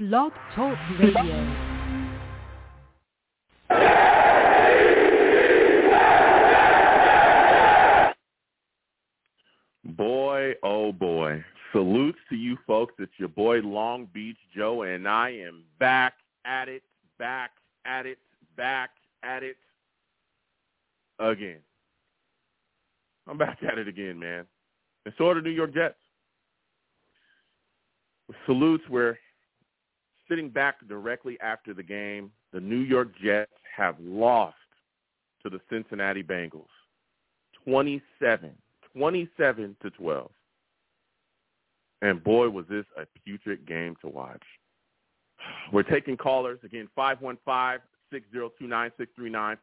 Blog Talk Radio. Boy, oh boy. Salutes to you folks. It's your boy Long Beach Joe, and I am back at it again. I'm back at it again, man. And so are the New York Jets. With salutes, we're sitting back directly after the game. The New York Jets have lost to the Cincinnati Bengals 27-12. And boy, was this a putrid game to watch. We're taking callers. Again, 515-602-9639.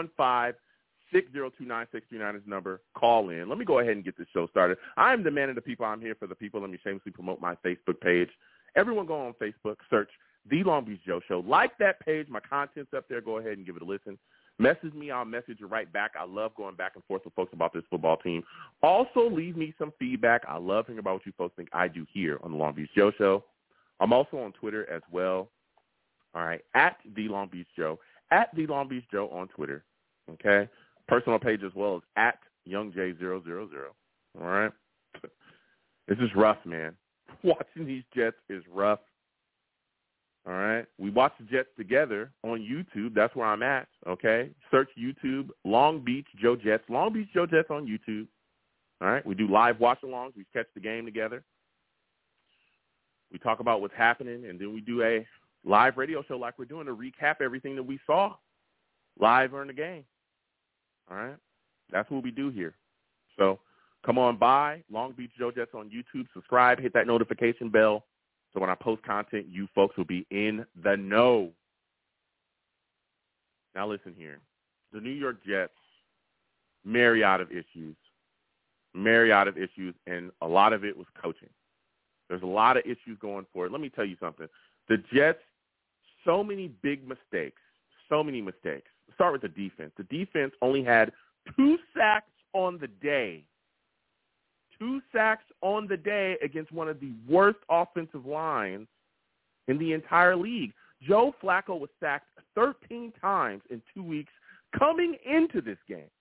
515-602-9639 is the number. Call in. Let me go ahead and get this show started. I am the man of the people. I'm here for the people. Let me shamelessly promote my Facebook page. Everyone go on Facebook, search The Long Beach Joe Show. Like that page. My content's up there. Go ahead and give it a listen. Message me. I'll message you right back. I love going back and forth with folks about this football team. Also, leave me some feedback. I love hearing about what you folks think I do here on the Long Beach Joe Show. I'm also on Twitter as well. All right, at The Long Beach Joe. At The Long Beach Joe on Twitter. Okay? Personal page as well as at YoungJ000. All right? This is rough, man. Watching these Jets is rough. All right? We watch the Jets together on YouTube. That's where I'm at, okay? Search YouTube, Long Beach Joe Jets. Long Beach Joe Jets on YouTube. All right? We do live watch-alongs. We catch the game together. We talk about what's happening, and then we do a live radio show like we're doing to recap everything that we saw live during the game. All right? That's what we do here. So come on by, Long Beach Joe Jets on YouTube. Subscribe, hit that notification bell. So when I post content, you folks will be in the know. Now listen here. The New York Jets, myriad of issues, and a lot of it was coaching. There's a lot of issues going forward. Let me tell you something. The Jets, so many big mistakes, Start with the defense. The defense only had 2 sacks on the day. 2 sacks on the day against one of the worst offensive lines in the entire league. Joe Flacco was sacked 13 times in 2 weeks coming into this game.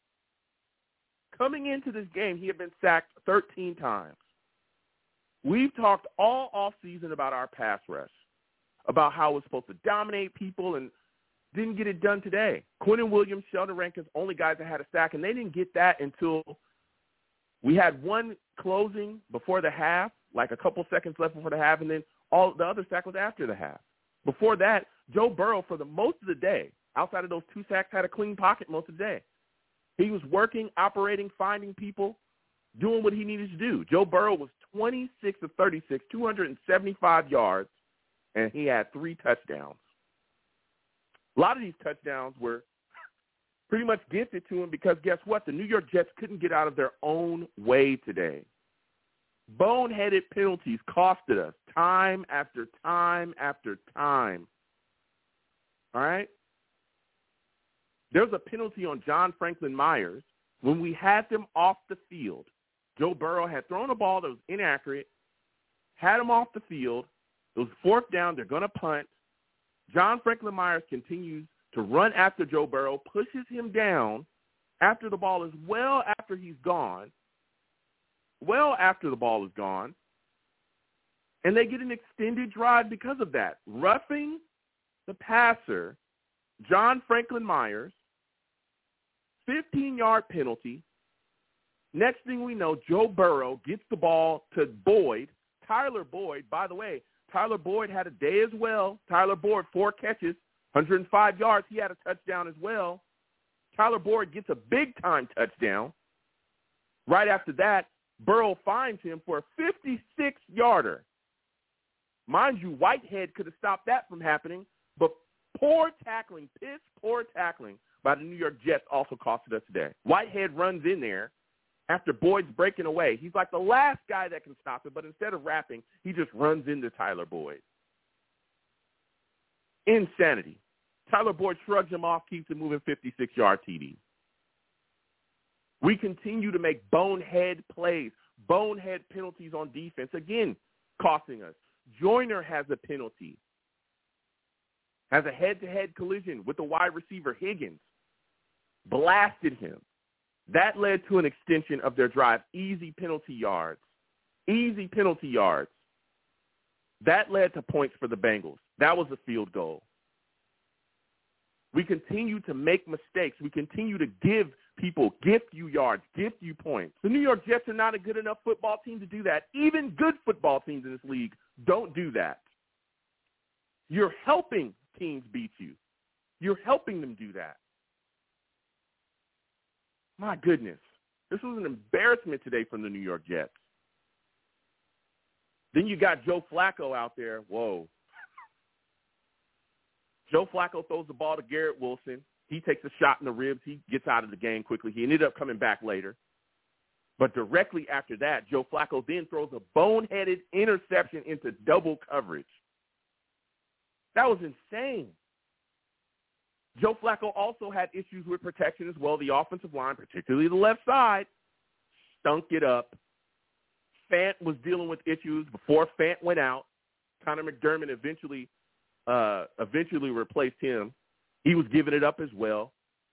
He had been sacked 13 times. We've talked all offseason about our pass rush, about how we're supposed to dominate people and didn't get it done today. Quinnen Williams, Sheldon Rankins, only guys that had a sack, and they didn't get that until we had one closing before the half, like a couple seconds left before the half, and then all the other sack was after the half. Before that, Joe Burrow, for the most of the day, outside of those 2 sacks, had a clean pocket most of the day. He was working, operating, finding people, doing what he needed to do. Joe Burrow was 26 of 36, 275 yards, and he had 3 touchdowns. A lot of these touchdowns were pretty much gifted to him because guess what? The New York Jets couldn't get out of their own way today. Boneheaded penalties costed us time after time after time. All right? There's a penalty on John Franklin Myers when we had them off the field. Joe Burrow had thrown a ball that was inaccurate, had him off the field. It was 4th down. They're going to punt. John Franklin Myers continues to run after Joe Burrow, pushes him down after the ball is well after he's gone, and they get an extended drive because of that. Roughing the passer, John Franklin Myers, 15-yard penalty. Next thing we know, Joe Burrow gets the ball to Boyd. Tyler Boyd, by the way, Tyler Boyd had a day as well. Tyler Boyd, 4 catches, 105 yards. He had a touchdown as well. Tyler Boyd gets a big-time touchdown. Right after that, Burrow finds him for a 56-yarder. Mind you, Whitehead could have stopped that from happening, but poor tackling by the New York Jets also costed us today. Whitehead runs in there after Boyd's breaking away. He's like the last guy that can stop it, but instead of wrapping, he just runs into Tyler Boyd. Insanity. Tyler Boyd shrugs him off, keeps it moving, 56-yard TD. We continue to make bonehead plays, bonehead penalties on defense, again, costing us. Joyner has a penalty has a head-to-head collision with the wide receiver Higgins, blasted him. That led to an extension of their drive, easy penalty yards. That led to points for the Bengals. That was a field goal. We continue to make mistakes. We continue to give people, gift you yards, gift you points. The New York Jets are not a good enough football team to do that. Even good football teams in this league don't do that. You're helping teams beat you. You're helping them do that. My goodness. This was an embarrassment today from the New York Jets. Then you got Joe Flacco out there. Whoa. Joe Flacco throws the ball to Garrett Wilson. He takes a shot in the ribs. He gets out of the game quickly. He ended up coming back later. But directly after that, Joe Flacco then throws a boneheaded interception into double coverage. That was insane. Joe Flacco also had issues with protection as well. The offensive line, particularly the left side, stunk it up. Fant was dealing with issues before Fant went out. Connor McDermott eventually replaced him. He was giving it up as well.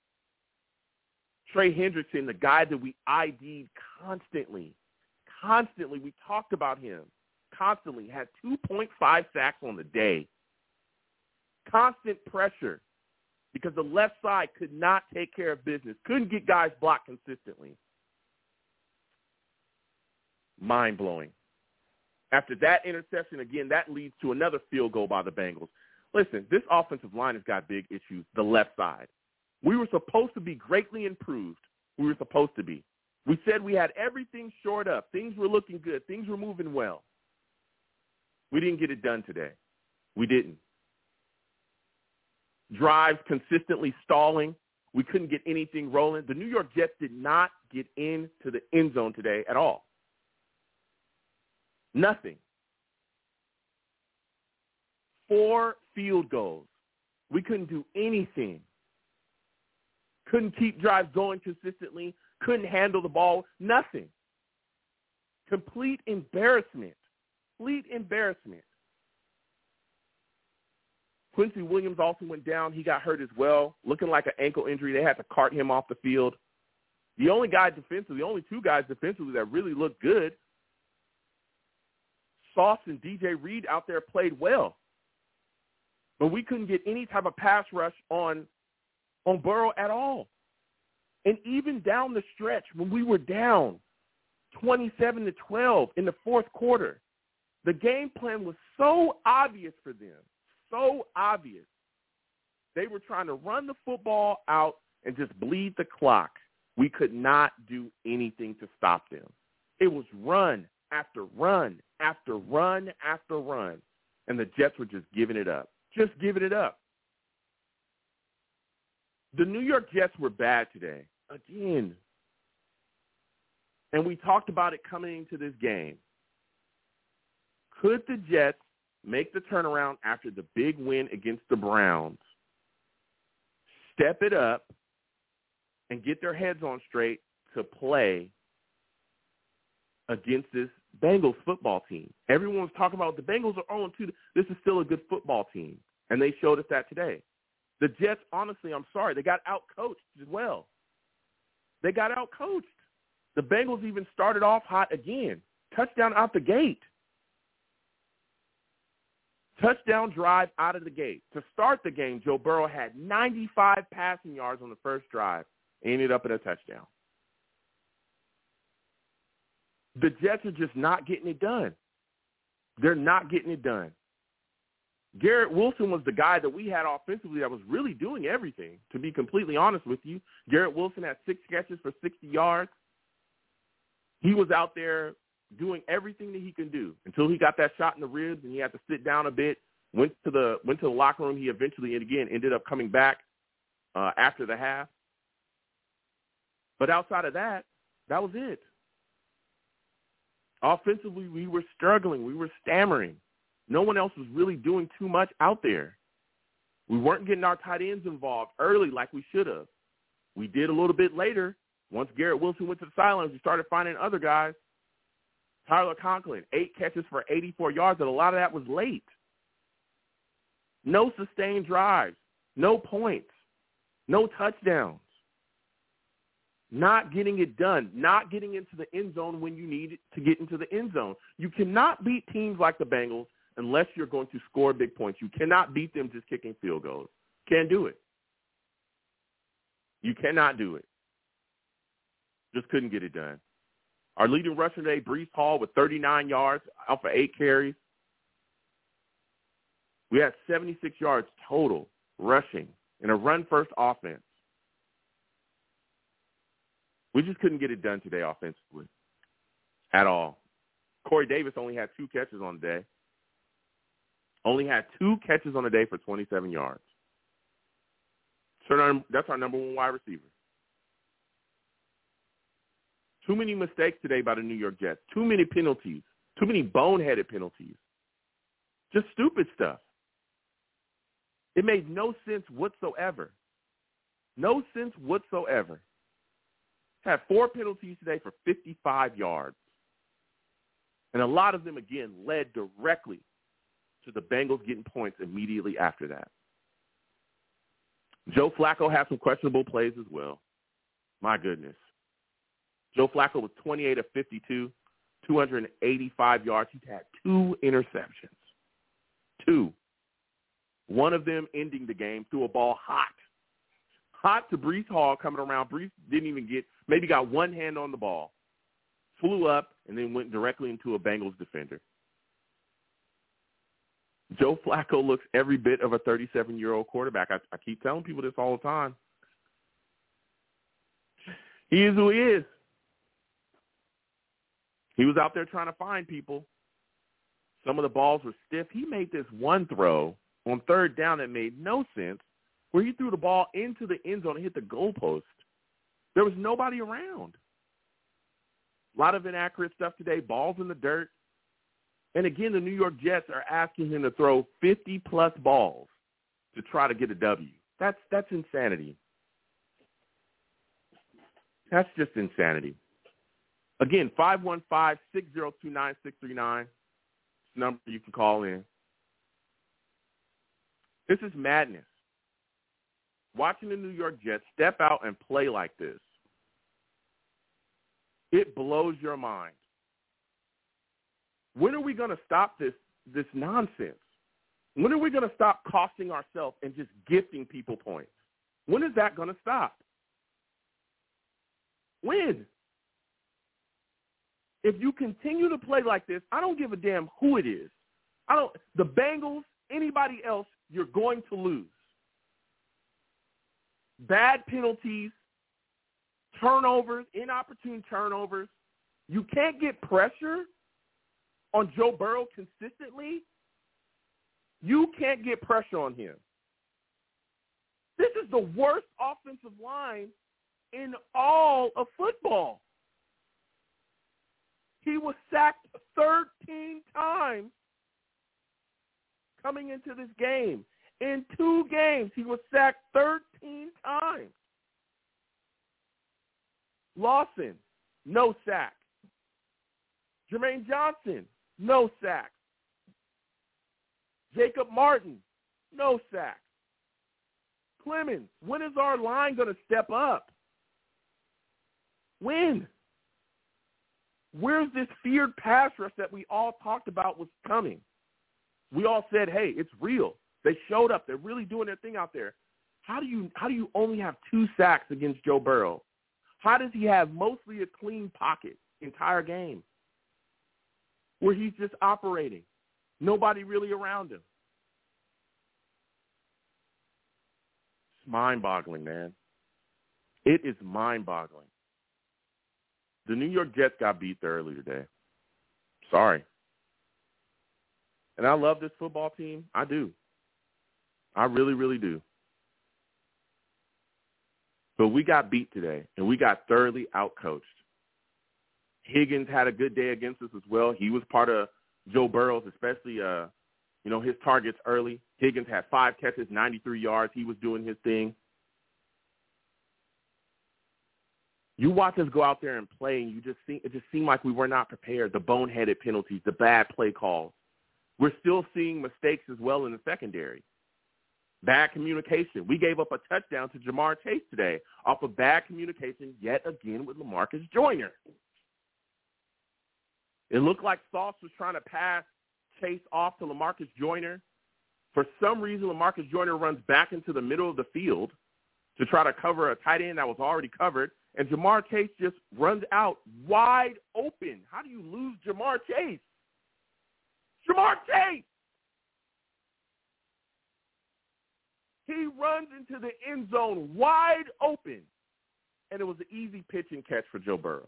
Trey Hendrickson, the guy that we ID'd constantly, we talked about him constantly, had 2.5 sacks on the day. Constant pressure because the left side could not take care of business, couldn't get guys blocked consistently. Mind-blowing. After that interception, again, that leads to another field goal by the Bengals. Listen, this offensive line has got big issues, the left side. We were supposed to be greatly improved. We were supposed to be. We said we had everything shored up. Things were looking good. Things were moving well. We didn't get it done today. We didn't. Drives consistently stalling. We couldn't get anything rolling. The New York Jets did not get into the end zone today at all. Nothing. 4 field goals. We couldn't do anything. Couldn't keep drives going consistently. Couldn't handle the ball. Nothing. Complete embarrassment. Complete embarrassment. Quincy Williams also went down. He got hurt as well, looking like an ankle injury. They had to cart him off the field. The only two guys defensively that really looked good, Sauce and DJ Reed out there played well. But we couldn't get any type of pass rush on Burrow at all. And even down the stretch when we were down 27-12 in the fourth quarter, the game plan was so obvious for them, so obvious. They were trying to run the football out and just bleed the clock. We could not do anything to stop them. It was run after run after run after run, and the Jets were just giving it up. Just giving it up. The New York Jets were bad today, again. And we talked about it coming into this game. Could the Jets make the turnaround after the big win against the Browns, step it up, and get their heads on straight to play against this Bengals football team? Everyone was talking about the Bengals are 0-2. This is still a good football team, and they showed us that today. The Jets, honestly, I'm sorry, they got out-coached as well. They got out-coached. The Bengals even started off hot again. Touchdown out the gate. Touchdown drive out of the gate. To start the game, Joe Burrow had 95 passing yards on the first drive and ended up in a touchdown. The Jets are just not getting it done. They're not getting it done. Garrett Wilson was the guy that we had offensively that was really doing everything, to be completely honest with you. Garrett Wilson had 6 catches for 60 yards. He was out there doing everything that he can do until he got that shot in the ribs and he had to sit down a bit, went to the locker room. He eventually, again, ended up coming back after the half. But outside of that, that was it. Offensively, we were struggling. We were stammering. No one else was really doing too much out there. We weren't getting our tight ends involved early like we should have. We did a little bit later. Once Garrett Wilson went to the sidelines, we started finding other guys. Tyler Conklin, 8 catches for 84 yards, and a lot of that was late. No sustained drives. No points. No touchdowns. Not getting it done. Not getting into the end zone when you need it to get into the end zone. You cannot beat teams like the Bengals unless you're going to score big points. You cannot beat them just kicking field goals. Can't do it. You cannot do it. Just couldn't get it done. Our leading rusher today, Breece Hall, with 39 yards out for 8 carries. We had 76 yards total rushing in a run-first offense. We just couldn't get it done today offensively at all. Corey Davis only had 2 catches on the day. Only had 2 catches on the day for 27 yards. So that's our number 1 wide receiver. Too many mistakes today by the New York Jets. Too many penalties. Too many boneheaded penalties. Just stupid stuff. It made no sense whatsoever. No sense whatsoever. Had 4 penalties today for 55 yards. And a lot of them, again, led directly to the Bengals getting points immediately after that. Joe Flacco had some questionable plays as well. My goodness. Joe Flacco was 28 of 52, 285 yards. He's had 2 interceptions. 2. One of them ending the game threw a ball hot to Breece Hall coming around. Breece didn't even maybe got one hand on the ball, flew up, and then went directly into a Bengals defender. Joe Flacco looks every bit of a 37-year-old quarterback. I keep telling people this all the time. He is who he is. He was out there trying to find people. Some of the balls were stiff. He made this one throw on 3rd down that made no sense, where he threw the ball into the end zone and hit the goalpost. There was nobody around. A lot of inaccurate stuff today, balls in the dirt. And again, the New York Jets are asking him to throw 50-plus balls to try to get a W. That's insanity. That's just insanity. Again, 515-602-9639. Number you can call in. This is madness. Watching the New York Jets step out and play like this, it blows your mind. When are we going to stop this nonsense? When are we going to stop costing ourselves and just gifting people points? When is that going to stop? When? If you continue to play like this, I don't give a damn who it is. The Bengals, anybody else, you're going to lose. Bad penalties, turnovers, inopportune turnovers. You can't get pressure on Joe Burrow consistently. You can't get pressure on him. This is the worst offensive line in all of football. He was sacked 13 times coming into this game. In 2 games, he was sacked 13 times. Lawson, no sack. Jermaine Johnson, no sack. Jacob Martin, no sack. Clemens, when is our line going to step up? When? Where's this feared pass rush that we all talked about was coming? We all said, hey, it's real. They showed up. They're really doing their thing out there. How do you only have 2 sacks against Joe Burrow? How does he have mostly a clean pocket entire game where he's just operating? Nobody really around him. It's mind-boggling, man. It is mind-boggling. The New York Jets got beat thoroughly today. Sorry. And I love this football team. I do. I really, really do. But we got beat today, and we got thoroughly outcoached. Higgins had a good day against us as well. He was part of Joe Burrow's, especially, his targets early. Higgins had 5 catches, 93 yards. He was doing his thing. You watch us go out there and play, and it just seemed like we were not prepared. The boneheaded penalties, the bad play calls. We're still seeing mistakes as well in the secondary. Bad communication. We gave up a touchdown to Jamar Chase today off of bad communication yet again with LaMarcus Joyner. It looked like Sauce was trying to pass Chase off to LaMarcus Joyner. For some reason, LaMarcus Joyner runs back into the middle of the field to try to cover a tight end that was already covered, and Jamar Chase just runs out wide open. How do you lose Jamar Chase? Jamar Chase! He runs into the end zone wide open, and it was an easy pitch and catch for Joe Burrow.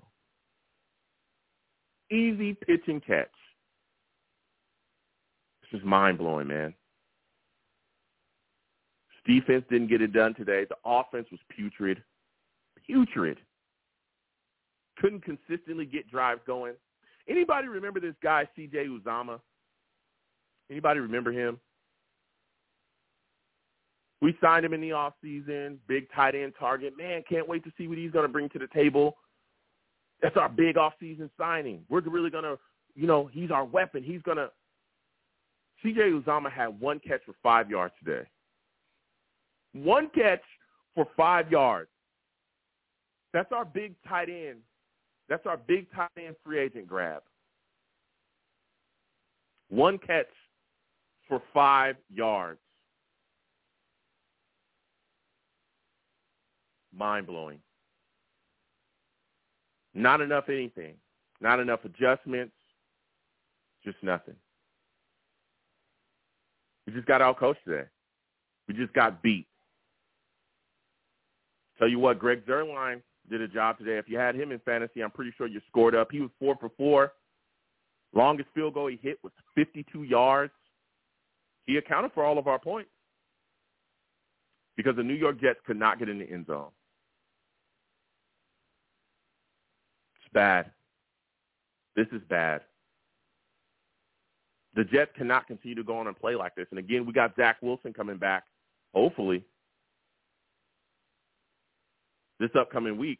Easy pitch and catch. It's just mind-blowing, man. Defense didn't get it done today. The offense was putrid. Putrid. Couldn't consistently get drives going. Anybody remember this guy, C.J. Uzomah? Anybody remember him? We signed him in the offseason, big tight end target. Man, can't wait to see what he's going to bring to the table. That's our big offseason signing. We're really going to, he's our weapon. He's going to – C.J. Uzomah had one catch for 5 yards today. One catch for 5 yards. That's our big tight end. That's our big tight end free agent grab. One catch for 5 yards. Mind-blowing. Not enough anything. Not enough adjustments. Just nothing. We just got out-coached today. We just got beat. Tell you what, Greg Zuerlein did a job today. If you had him in fantasy, I'm pretty sure you scored up. He was 4 for 4. Longest field goal he hit was 52 yards. He accounted for all of our points because the New York Jets could not get in the end zone. It's bad. This is bad. The Jets cannot continue to go on and play like this. And, again, we got Zach Wilson coming back, hopefully, this upcoming week.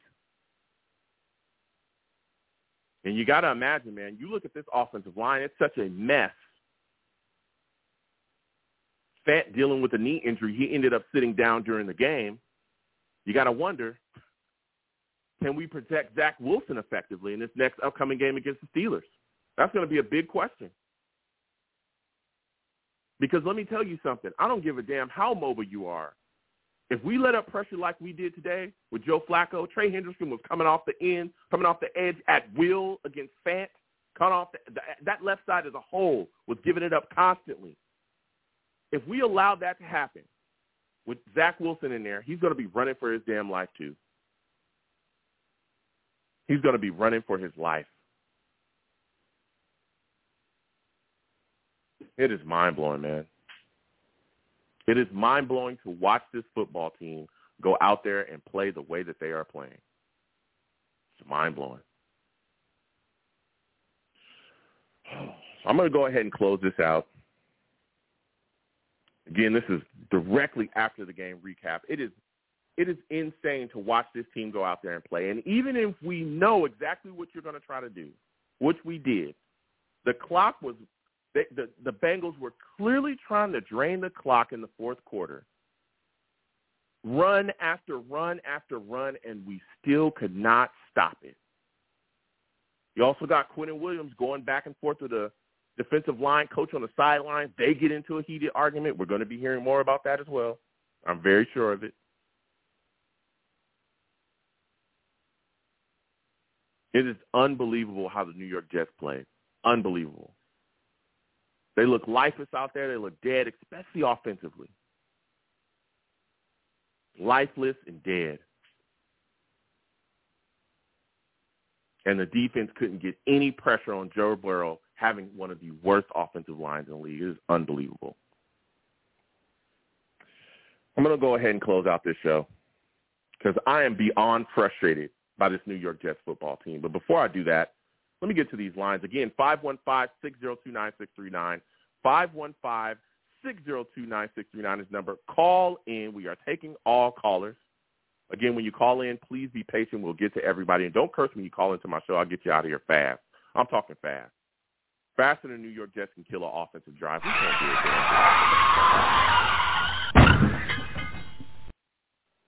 And you got to imagine, man, you look at this offensive line, it's such a mess. Fant dealing with a knee injury, he ended up sitting down during the game. You got to wonder, can we protect Zach Wilson effectively in this next upcoming game against the Steelers? That's going to be a big question. Because let me tell you something. I don't give a damn how mobile you are. If we let up pressure like we did today with Joe Flacco, Trey Hendrickson was coming off the edge at will against Fant. Cut off that left side as a whole was giving it up constantly. If we allow that to happen with Zach Wilson in there, he's going to be running for his damn life too. He's going to be running for his life. It is mind-blowing, man. It is mind-blowing to watch this football team go out there and play the way that they are playing. It's mind-blowing. I'm going to go ahead and close this out. Again, this is directly after the game recap. It is insane to watch this team go out there and play. And even if we know exactly what you're going to try to do, which we did, the clock was the Bengals were clearly trying to drain the clock in the fourth quarter. Run after run after run, and we still could not stop it. You also got Quinnen Williams going back and forth with the defensive line coach on the sideline. They get into a heated argument. We're going to be hearing more about that as well. I'm very sure of it. It is unbelievable how the New York Jets played. Unbelievable. They look lifeless out there. They look dead, especially offensively. Lifeless and dead. And the defense couldn't get any pressure on Joe Burrow, having one of the worst offensive lines in the league. It is unbelievable. I'm going to go ahead and close out this show because I am beyond frustrated by this New York Jets football team. But before I do that, let me get to these lines. Again, 515-602-9639. 515-602-9639 is number. Call in. We are taking all callers. Again, when you call in, please be patient. We'll get to everybody. And don't curse when you call into my show. I'll get you out of here fast. I'm talking fast. Faster than New York Jets can kill an offensive drive. We can't do it.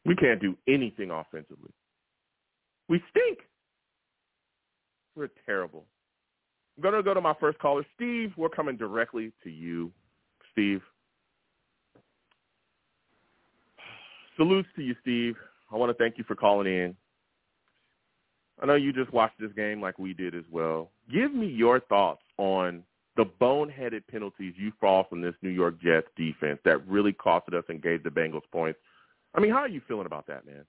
We can't do anything offensively. We stink. We're terrible. I'm going to go to my first caller. Steve, we're coming directly to you. Steve. Salutes to you, Steve. I want to thank you for calling in. I know you just watched this game like we did as well. Give me your thoughts on the boneheaded penalties you saw from this New York Jets defense that really costed us and gave the Bengals points. I mean, how are you feeling about that, man?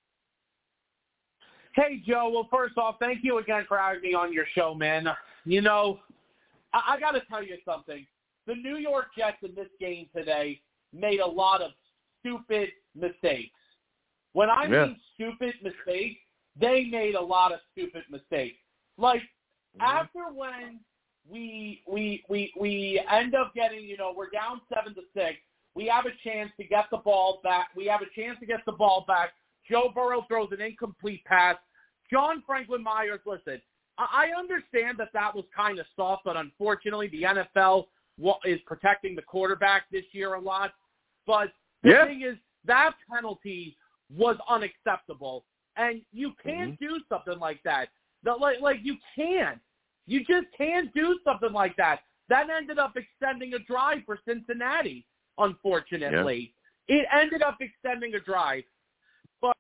Hey, Joe. Well, first off, thank you again for having me on your show, man. You know, I got to tell you something. The New York Jets in this game today made a lot of stupid mistakes. When I mean stupid mistakes, they made a lot of stupid mistakes. Like, after when we end up getting, you know, we're down 7-6, we have a chance to get the ball back. Joe Burrow throws an incomplete pass. John Franklin Myers, listen, I understand that was kind of soft, but unfortunately the NFL is protecting the quarterback this year a lot. But the thing is, that penalty was unacceptable. And you can't do something like that. Like you can't. You just can't do something like that. That ended up extending a drive for Cincinnati, unfortunately. Yeah. It ended up extending a drive. But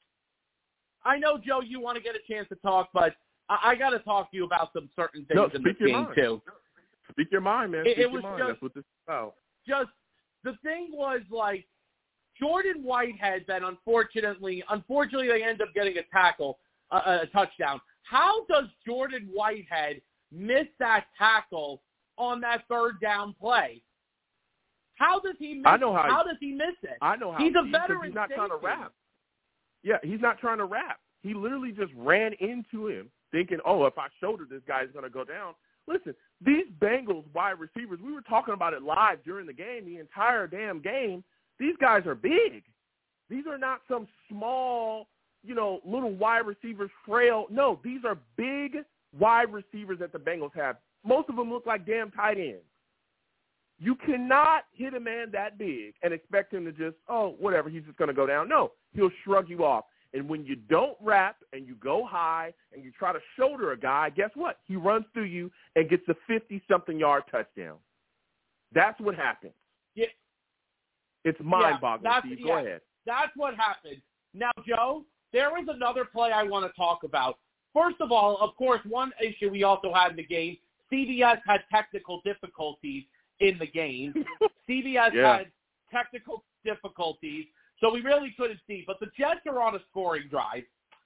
I know, Joe, you want to get a chance to talk, but I got to talk to you about some certain things in this game, too. Speak your mind, man. Speak your mind. That's what this is about. Just, the thing was, like, Jordan Whitehead, then unfortunately they end up getting a touchdown. How does Jordan Whitehead miss that tackle on that third down play? How does he miss How does he miss it? I know how. He's a veteran. He's not trying to wrap. Yeah, he's not trying to wrap. He literally just ran into him thinking, oh, if I shoulder this guy, he's going to go down. Listen, these Bengals wide receivers, we were talking about it live during the game, the entire damn game. These guys are big. These are not some small, little wide receivers, frail. No, these are big wide receivers that the Bengals have. Most of them look like damn tight ends. You cannot hit a man that big and expect him to just, whatever, he's just going to go down. No, he'll shrug you off. And when you don't wrap and you go high and you try to shoulder a guy, guess what? He runs through you and gets a 50-something yard touchdown. That's what happens. Yeah. It's mind-boggling, Steve. Go ahead. That's what happened. Now, Joe, there is another play I want to talk about. First of all, of course, one issue we also had in the game, CBS had technical difficulties in the game. CBS had technical difficulties, so we really couldn't see. But the Jets are on a scoring drive.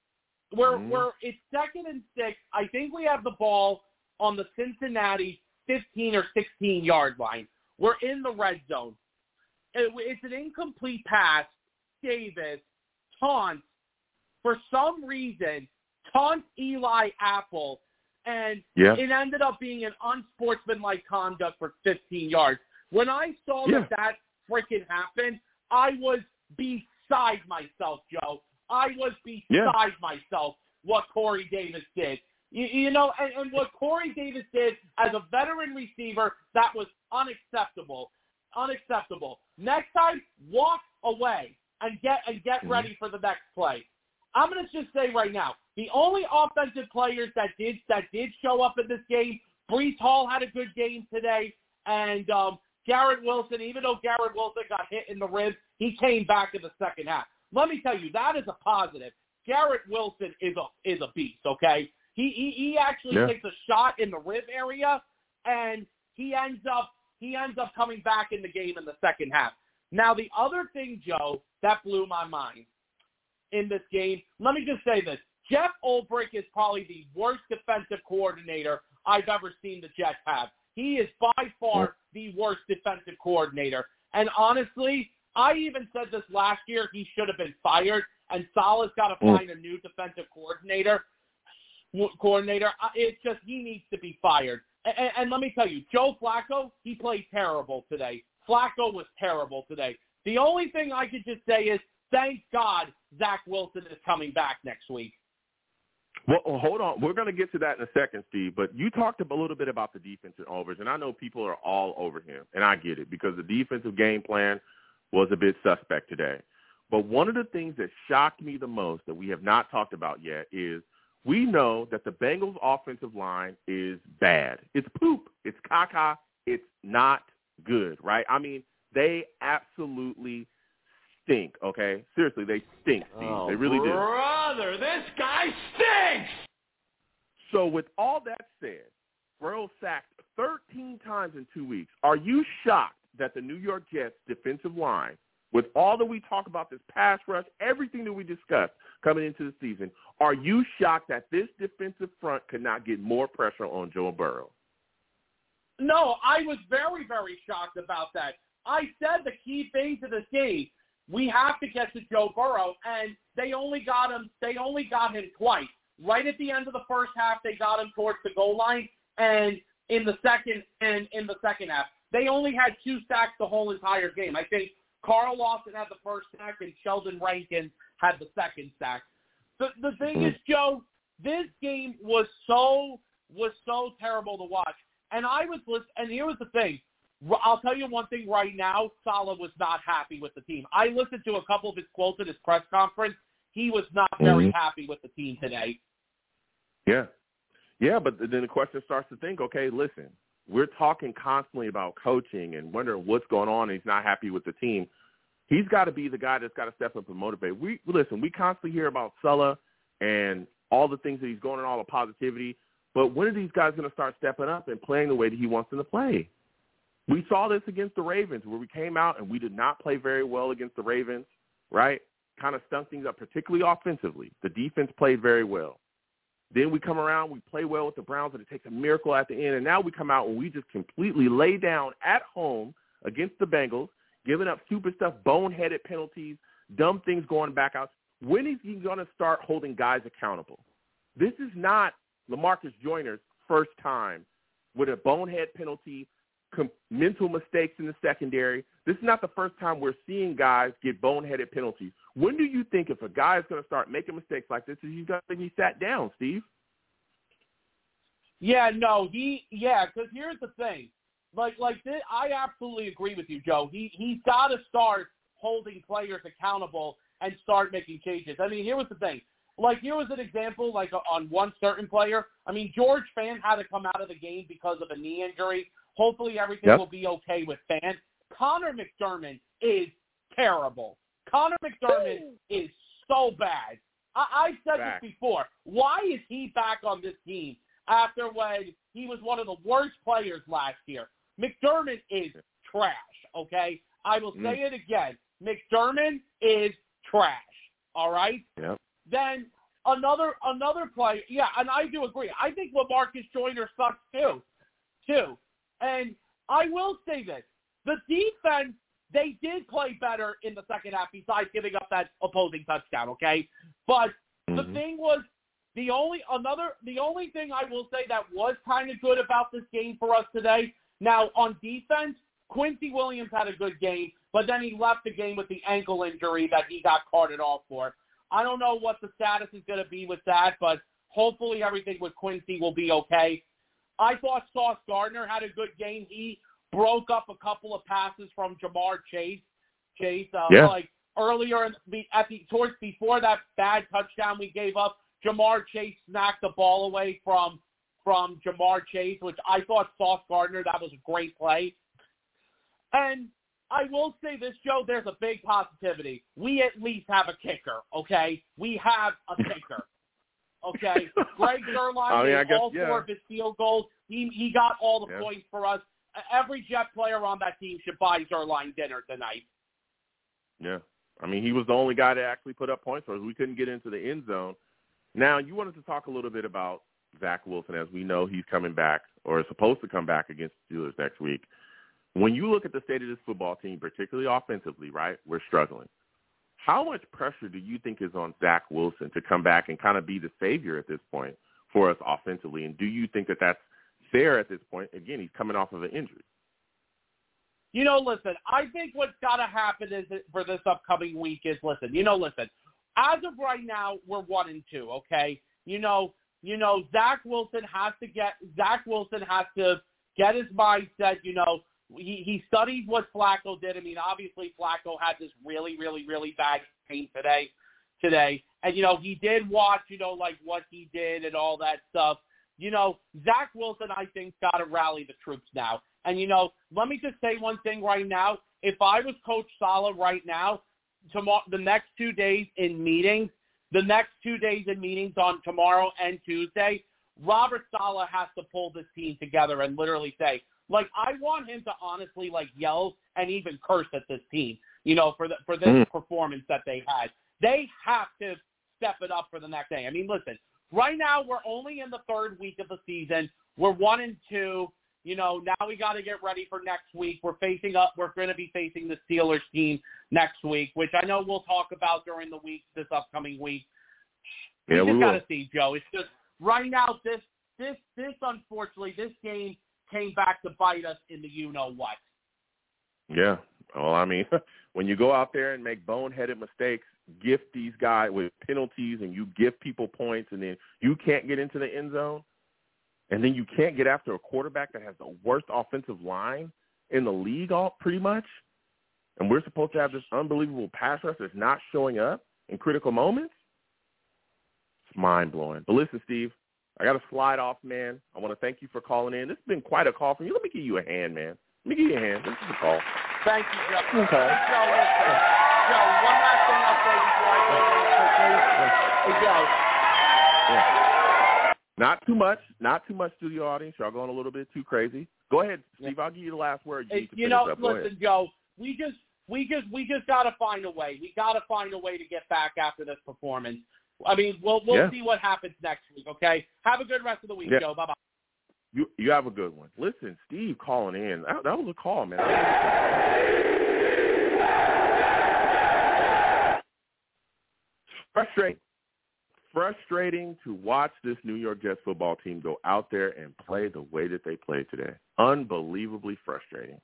It's 2nd and 6. I think we have the ball on the Cincinnati 15 or 16-yard line. We're in the red zone. It's an incomplete pass. Davis taunts, for some reason, taunts Eli Apple, and it ended up being an unsportsmanlike conduct for 15 yards. When I saw that freaking happened, I was beside myself, Joe. I was beside myself what Corey Davis did. And what Corey Davis did as a veteran receiver, that was unacceptable. Unacceptable. Next time, walk away and get ready for the next play. I'm going to just say right now, the only offensive players that did show up in this game, Breece Hall had a good game today, and Garrett Wilson, even though Garrett Wilson got hit in the ribs, he came back in the second half. Let me tell you, that is a positive. Garrett Wilson is a beast, okay? He actually takes a shot in the rib area, and he ends up coming back in the game in the second half. Now, the other thing, Joe, that blew my mind in this game, let me just say this. Jeff Ulbrich is probably the worst defensive coordinator I've ever seen the Jets have. He is by far the worst defensive coordinator. And honestly, I even said this last year, he should have been fired, and Saleh's got to find a new defensive coordinator. It's just he needs to be fired. And let me tell you, Joe Flacco, he played terrible today. Flacco was terrible today. The only thing I could just say is, thank God Zach Wilson is coming back next week. Well, hold on. We're going to get to that in a second, Steve. But you talked a little bit about the defensive overs, and I know people are all over him, and I get it because the defensive game plan was a bit suspect today. But one of the things that shocked me the most that we have not talked about yet is we know that the Bengals' offensive line is bad. It's poop. It's caca. It's not good, right? I mean, they absolutely stink, okay? Seriously, they stink, Steve. They really do. Brother, this guy stinks! So with all that said, Burrow sacked 13 times in 2 weeks. Are you shocked that the New York Jets defensive line, with all that we talk about this pass rush, everything that we discussed coming into the season, are you shocked that this defensive front could not get more pressure on Joe Burrow? No, I was very, very shocked about that. I said the key thing to this game, we have to get to Joe Burrow, and they only got him twice. Right at the end of the first half, they got him towards the goal line, and in the second half, they only had 2 sacks the whole entire game. I think Carl Lawson had the first sack, and Sheldon Rankin had the second sack. The thing is, Joe, this game was so terrible to watch. And I was listening, and here was the thing. I'll tell you one thing right now. Saleh was not happy with the team. I listened to a couple of his quotes at his press conference. He was not very happy with the team today. Yeah. Yeah, but then the question starts to think, okay, listen, we're talking constantly about coaching and wondering what's going on, and he's not happy with the team. He's got to be the guy that's got to step up and motivate. We constantly hear about Saleh and all the things that he's going and all the positivity, but when are these guys going to start stepping up and playing the way that he wants them to play? We saw this against the Ravens where we came out and we did not play very well against the Ravens, right? Kind of stunk things up, particularly offensively. The defense played very well. Then we come around, we play well with the Browns, and it takes a miracle at the end. And now we come out and we just completely lay down at home against the Bengals, giving up stupid stuff, boneheaded penalties, dumb things going back out. When is he going to start holding guys accountable? This is not LaMarcus Joyner's first time with a bonehead penalty, mental mistakes in the secondary. This is not the first time we're seeing guys get boneheaded penalties. When do you think if a guy is going to start making mistakes like this, he's going to be sat down, Steve? Yeah, no, because here's the thing. Like this, I absolutely agree with you, Joe. He's got to start holding players accountable and start making changes. I mean, here was the thing. Like, here was an example, like, on one certain player. I mean, George Fant had to come out of the game because of a knee injury. Hopefully everything will be okay with Fant. Connor McDermott is terrible. Connor McDermott is so bad. I've said this before. Why is he back on this team after when he was one of the worst players last year? McDermott is trash, okay? I will say it again. McDermott is trash, all right? Yep. Then another player, yeah, and I do agree. I think LaMarcus Joyner sucks too. And I will say this. The defense, they did play better in the second half besides giving up that opposing touchdown, okay? But the thing was, the only thing I will say that was kind of good about this game for us today, now on defense, Quincy Williams had a good game, but then he left the game with the ankle injury that he got carted off for. I don't know what the status is going to be with that, but hopefully everything with Quincy will be okay. I thought Sauce Gardner had a good game. He broke up a couple of passes from Jamar Chase. Like earlier towards before that bad touchdown we gave up, Jamar Chase snapped the ball away from Jamar Chase, which I thought Sauce Gardner, that was a great play. And I will say this, Joe, there's a big positivity. We at least have a kicker, okay? We have a kicker, okay? Greg Zuerlein made all 4 of his field goals. He got all the points for us. Every Jet player on that team should buy Zuerlein dinner tonight. Yeah. I mean, he was the only guy that actually put up points for us. We couldn't get into the end zone. Now, you wanted to talk a little bit about Zach Wilson. As we know, he's coming back or is supposed to come back against the Steelers next week. When you look at the state of this football team, particularly offensively, right, we're struggling. How much pressure do you think is on Zach Wilson to come back and kind of be the savior at this point for us offensively? And do you think that that's fair at this point? Again, he's coming off of an injury. Listen, I think what's got to happen is for this upcoming week is, listen, as of right now, we're 1-2, okay? Zach Wilson has to get his mindset, he studied what Flacco did. I mean, obviously Flacco had this really, really, really bad game today. And, he did watch, like what he did and all that stuff. Zach Wilson, I think, got to rally the troops now. And, let me just say one thing right now. If I was Coach Saleh right now, the next 2 days in meetings on tomorrow and Tuesday, Robert Saleh has to pull this team together and literally say, like, I want him to honestly, like, yell and even curse at this team, for this performance that they had. They have to step it up for the next day. I mean, listen, right now we're only in the third week of the season. We're 1-2. Now we got to get ready for next week. We're going to be facing the Steelers team next week, which I know we'll talk about during the week, this upcoming week. We just got to see, Joe. It's just right now, this unfortunately, this game came back to bite us in the you-know-what. Yeah. Well, I mean, when you go out there and make boneheaded mistakes, gift these guys with penalties, and you give people points, and then you can't get into the end zone, and then you can't get after a quarterback that has the worst offensive line in the league pretty much, and we're supposed to have this unbelievable pass rush that's not showing up in critical moments, it's mind-blowing. But listen, Steve, I got to slide off, man. I want to thank you for calling in. This has been quite a call from you. Let me give you a hand, man. Let me give you a hand. This is a call. Thank you, Joe. Okay. Hey, Joe, listen. Joe, one last thing I'll say before I go really quickly. Hey, Joe. Yeah. Not too much to the audience. Y'all going a little bit too crazy. Go ahead, Steve. I'll give you the last word. Listen, Joe, we just got to find a way. We got to find a way to get back after this performance. I mean, we'll see what happens next week, okay? Have a good rest of the week, Joe. Bye-bye. You have a good one. Listen, Steve calling in. That was a call, man. Frustrating to watch this New York Jets football team go out there and play the way that they played today. Unbelievably frustrating.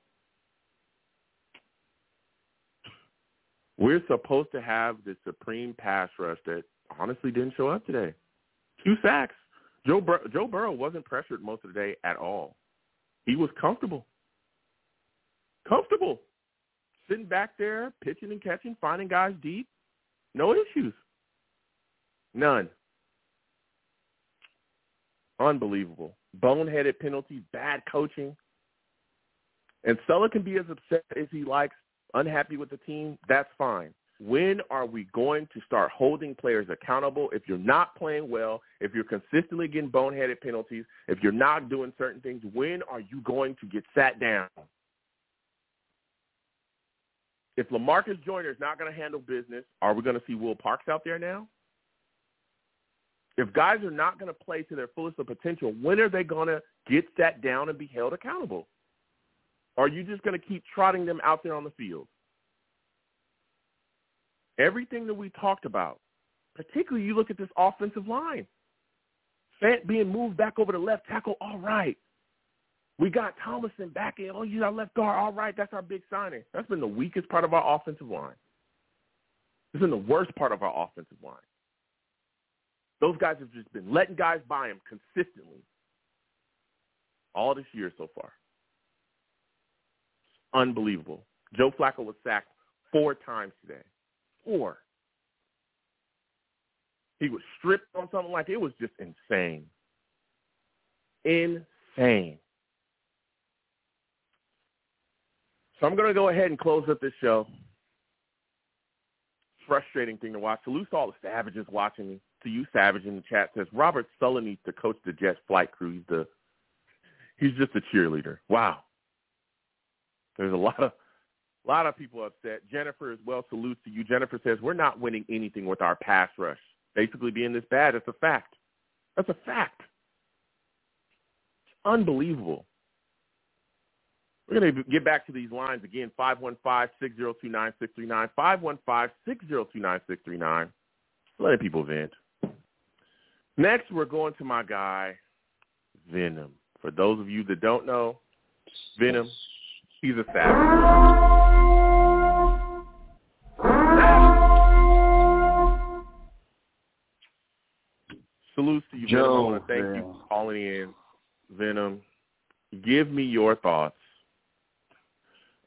We're supposed to have the supreme pass rush that honestly didn't show up today. 2 sacks. Joe Burrow wasn't pressured most of the day at all. He was comfortable. Sitting back there, pitching and catching, finding guys deep. No issues. None. Unbelievable. Boneheaded penalties, bad coaching. And Sulla can be as upset as he likes, unhappy with the team. That's fine. When are we going to start holding players accountable? If you're not playing well, if you're consistently getting boneheaded penalties, if you're not doing certain things, when are you going to get sat down? If LaMarcus Joyner is not going to handle business, are we going to see Will Parks out there now? If guys are not going to play to their fullest of potential, when are they going to get sat down and be held accountable? Or are you just going to keep trotting them out there on the field? Everything that we talked about, particularly you look at this offensive line. Fant being moved back over to left tackle, all right. We got Thomason back in. Oh, he's our left guard. All right, that's our big signing. That's been the weakest part of our offensive line. It's been the worst part of our offensive line. Those guys have just been letting guys by him consistently all this year so far. It's unbelievable. Joe Flacco was sacked 4 times today. 4. He was stripped on something like it was just insane. Insane. So I'm going to go ahead and close up this show. Frustrating thing to watch. Salute to all the savages watching me. To you, Savage, in the chat says, Robert Sulla needs to coach the Jets flight crew. He's just a cheerleader. Wow. There's a lot of people upset. Jennifer as well salutes to you. Jennifer says, we're not winning anything with our pass rush. Basically being this bad, it's a fact. That's a fact. It's unbelievable. We're going to get back to these lines again, 515-602-9639, 515-602-9639. Letting people vent. Next, we're going to my guy, Venom. For those of you that don't know, Venom, he's a savage. Salute to you, Venom. I want to thank you for calling in, Venom. Give me your thoughts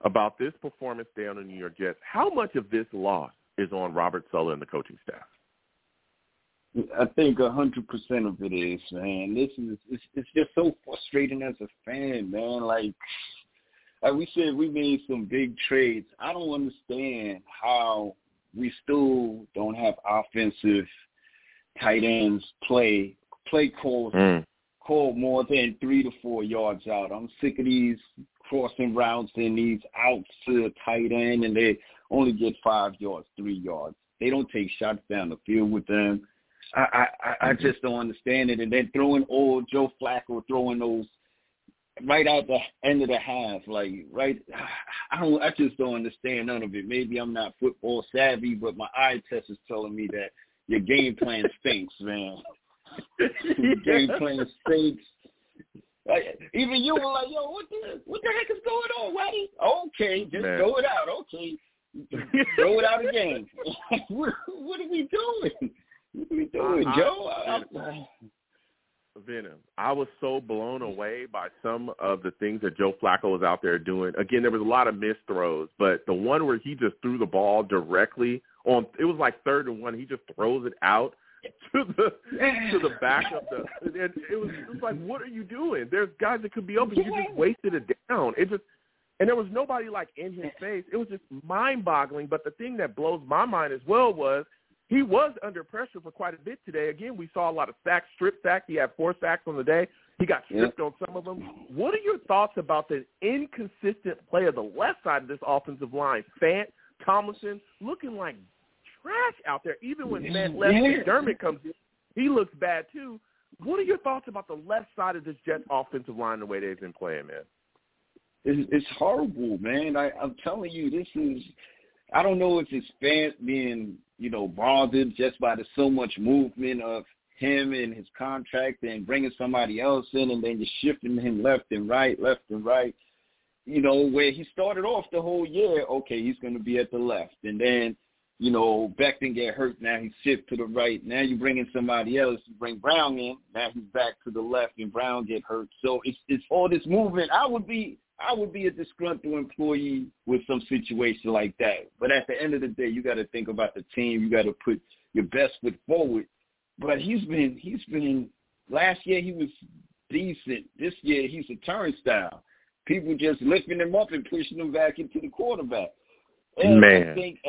about this performance down in the New York Jets. How much of this loss is on Robert Saleh and the coaching staff? I think 100% of it is, man. It's just so frustrating as a fan, man. Like we said, we made some big trades. I don't understand how we still don't have offensive tight ends play calls call more than 3 to 4 yards out. I'm sick of these crossing routes and these outs to the tight end, and they only get 5 yards, 3 yards. They don't take shots down the field with them. I just don't understand it. And then throwing old Joe Flacco, throwing those right out the end of the half, like right. I just don't understand none of it. Maybe I'm not football savvy, but my eye test is telling me that your game plan stinks, man. Your game plan stinks. Like, even you were like, yo, what the heck is going on, Waddy? Okay, just throw it out. Okay, throw it out again. What are we doing? What are we doing, Joe? Venom, I was so blown away by some of the things that Joe Flacco was out there doing. Again, there was a lot of missed throws, but the one where he just threw the ball directly on, it was like 3rd and 1. He just throws it out to the back of the. And it was like, what are you doing? There's guys that could be open. You just wasted it down. And there was nobody like in his face. It was just mind-boggling. But the thing that blows my mind as well was, he was under pressure for quite a bit today. Again, we saw a lot of sacks, strip sacks. He had 4 sacks on the day. He got stripped on some of them. What are your thoughts about the inconsistent play of the left side of this offensive line? Fant, Tomlinson, looking like trash out there. Even when Matt McDermott comes in, he looks bad too. What are your thoughts about the left side of this Jets offensive line, the way they've been playing, man? It's horrible, man. I'm telling you, this is – I don't know if it's fans being, bothered just by the so much movement of him and his contract and bringing somebody else in, and then you're shifting him left and right. Where he started off the whole year, okay, he's going to be at the left. And then, Becton get hurt. Now he's shift to the right. Now you bring in somebody else. You bring Brown in. Now he's back to the left, and Brown get hurt. So it's all this movement. I would be a disgruntled employee with some situation like that. But at the end of the day, you got to think about the team. You got to put your best foot forward. But he's been. Last year he was decent. This year he's a turnstile. People just lifting him up and pushing him back into the quarterback. And man, I think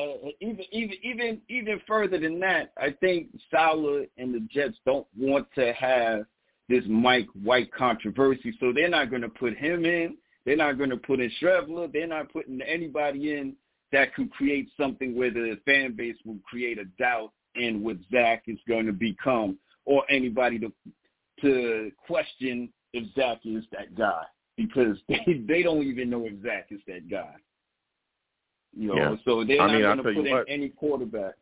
even further than that, I think Saleh and the Jets don't want to have this Mike White controversy, so they're not going to put him in. They're not going to put in Shrevler. They're not putting anybody in that could create something where the fan base will create a doubt in what Zach is going to become, or anybody to question if Zach is that guy, because they don't even know if Zach is that guy. So they're not going to put in any quarterback.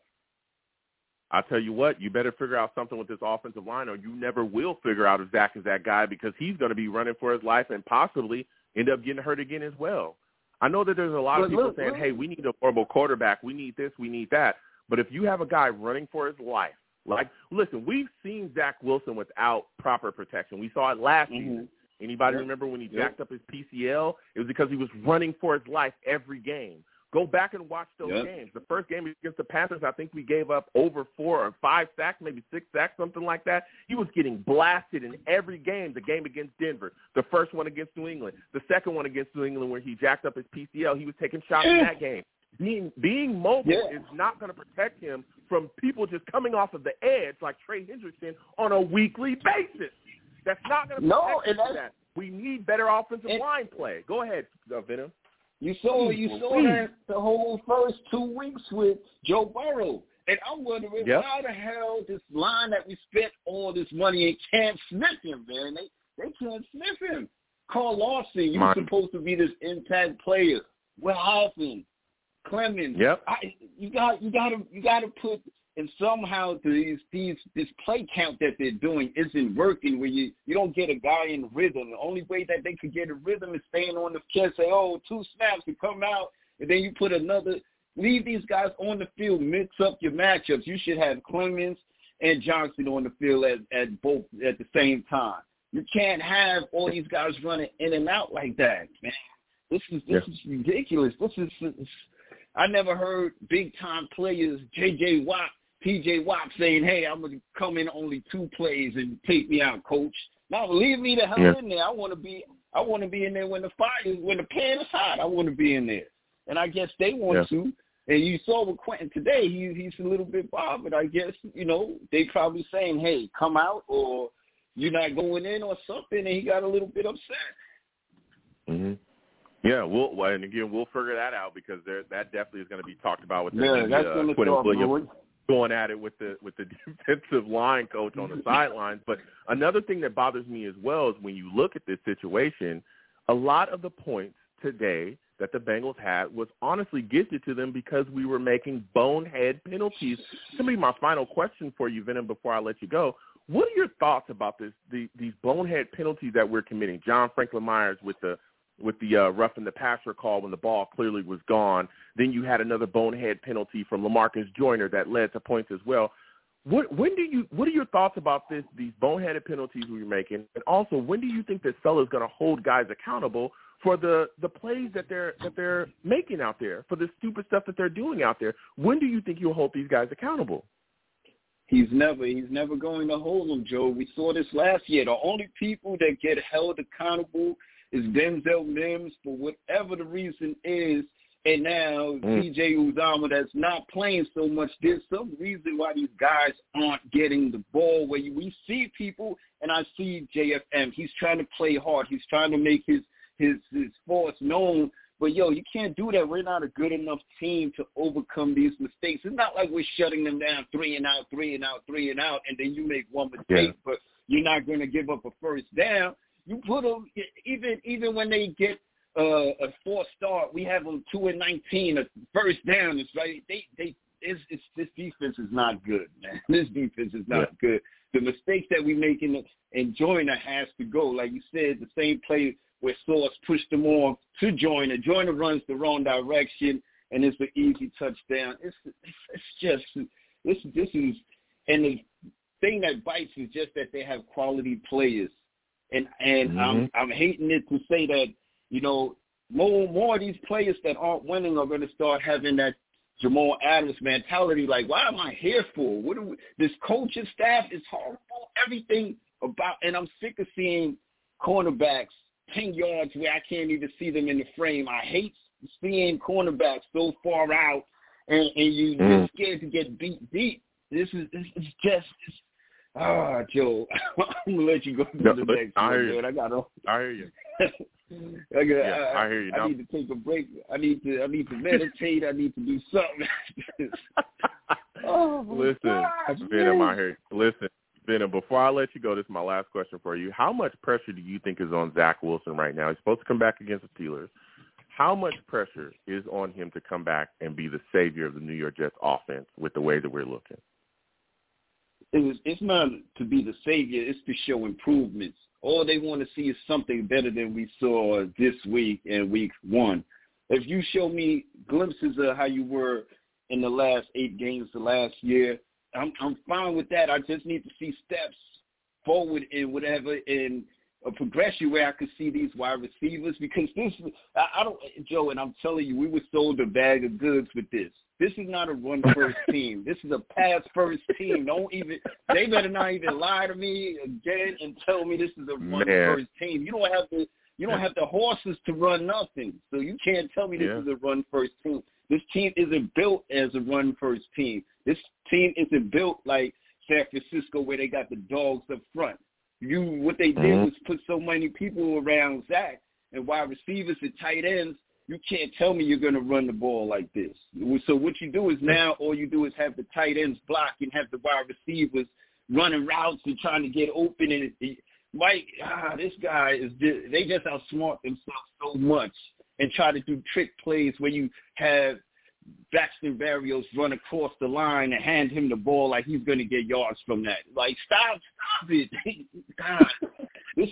I'll tell you what, you better figure out something with this offensive line, or you never will figure out if Zach is that guy, because he's going to be running for his life and possibly end up getting hurt again as well. I know that there's a lot of people saying, hey, we need a horrible quarterback. We need this. We need that. But if you have a guy running for his life, listen, we've seen Zach Wilson without proper protection. We saw it last season. Anybody remember when he jacked up his PCL? It was because he was running for his life every game. Go back and watch those games. The first game against the Panthers, I think we gave up over 4 or 5 sacks, maybe 6 sacks, something like that. He was getting blasted in every game. The game against Denver, the first one against New England, the second one against New England where he jacked up his PCL, he was taking shots in that game. Being mobile is not going to protect him from people just coming off of the edge like Trey Hendrickson on a weekly basis. That's not going to protect him from that. We need better offensive line play. Go ahead, Venom. You saw that the whole first 2 weeks with Joe Burrow. And I'm wondering how the hell this line that we spent all this money and can't sniff him, man. They can't sniff him. Carl Lawson, you were supposed to be this impact player. What happened? Clemens. You got to put, and somehow this play count that they're doing isn't working where you don't get a guy in rhythm. The only way that they could get a rhythm is staying on the field, say, 2 snaps to come out, and then you put another. Leave these guys on the field, mix up your matchups. You should have Clemens and Johnson on the field at both at the same time. You can't have all these guys running in and out like that, man. This is ridiculous. I never heard big-time players, J.J. Watt, P.J. Watt saying, hey, I'm going to come in only 2 plays and take me out, coach. Now leave me the hell in there. I want to be in there when the pan is hot. I want to be in there. And I guess they want to. And you saw with Quentin today, he's a little bit bothered. I guess, they probably saying, hey, come out or you're not going in or something, and he got a little bit upset. Mm-hmm. Yeah, and again, we'll figure that out because that definitely is going to be talked about with that's Quentin Williams going at it with the defensive line coach on the sidelines. But another thing that bothers me as well is when you look at this situation, a lot of the points today that the Bengals had was honestly gifted to them because we were making bonehead penalties. It's going to be my final question for you, Venom, before I let you go. What are your thoughts about these bonehead penalties that we're committing? John Franklin Myers with the roughing the passer call when the ball clearly was gone. Then you had another bonehead penalty from LaMarcus Joyner that led to points as well. What are your thoughts about these boneheaded penalties we're making? And also, when do you think that Saleh is going to hold guys accountable for the plays that they're making out there, for the stupid stuff that they're doing out there? When do you think you'll hold these guys accountable? He's never going to hold them, Joe. We saw this last year. The only people that get held accountable is Denzel Mims for whatever the reason is. And now DJ Uzomah that's not playing so much. There's some reason why these guys aren't getting the ball. Where we see people, and I see JFM. He's trying to play hard. He's trying to make his force known. But, you can't do that. We're not a good enough team to overcome these mistakes. It's not like we're shutting them down 3 and out, and then you make one mistake, but you're not going to give up a first down. You put them, even when they get a 4-star, we have them 2 and 19, a first down. It's right. This defense is not good, man. This defense is not good. The mistakes that we make and Joyner has to go. Like you said, the same play where Sauce pushed them on to Joyner. Joyner runs the wrong direction, and it's an easy touchdown. It's just this is, and the thing that bites is just that they have quality players, and I'm hating it to say that more of these players that aren't winning are going to start having that Jamal Adams mentality. Like, why am I here for? This coaching staff is horrible. Everything about, and I'm sick of seeing cornerbacks 10 yards where I can't even see them in the frame. I hate seeing cornerbacks so far out and you're scared to get beat deep. This is just Joe, I'm gonna let you go to the next one, dude. I hear you. I hear you. I need to take a break. I need to meditate. I need to do something. Listen, Venom, I hear you. Listen, Venom, before I let you go, this is my last question for you. How much pressure do you think is on Zach Wilson right now? He's supposed to come back against the Steelers. How much pressure is on him to come back and be the savior of the New York Jets offense with the way that we're looking? It's not to be the savior. It's to show improvements. All they want to see is something better than we saw this week and week 1. If you show me glimpses of how you were in the last 8 games the last year, I'm fine with that. I just need to see steps forward in whatever, in a progression where I could see these wide receivers, because I don't, Joe, and I'm telling you, we were sold a bag of goods with this. This is not a run-first team. This is a pass-first team. They better not even lie to me again and tell me this is a run-first team. You don't have the horses to run nothing, so you can't tell me this is a run-first team. This team isn't built as a run-first team. This team isn't built like San Francisco where they got the dogs up front. What they did was put so many people around Zach and wide receivers and tight ends. You can't tell me you're going to run the ball like this. So what you do is now all you do is have the tight ends block and have the wide receivers running routes and trying to get open. And this guy they just outsmart themselves so much and try to do trick plays where you have Braxton Berrios run across the line and hand him the ball like he's going to get yards from that. Like, stop it. God, this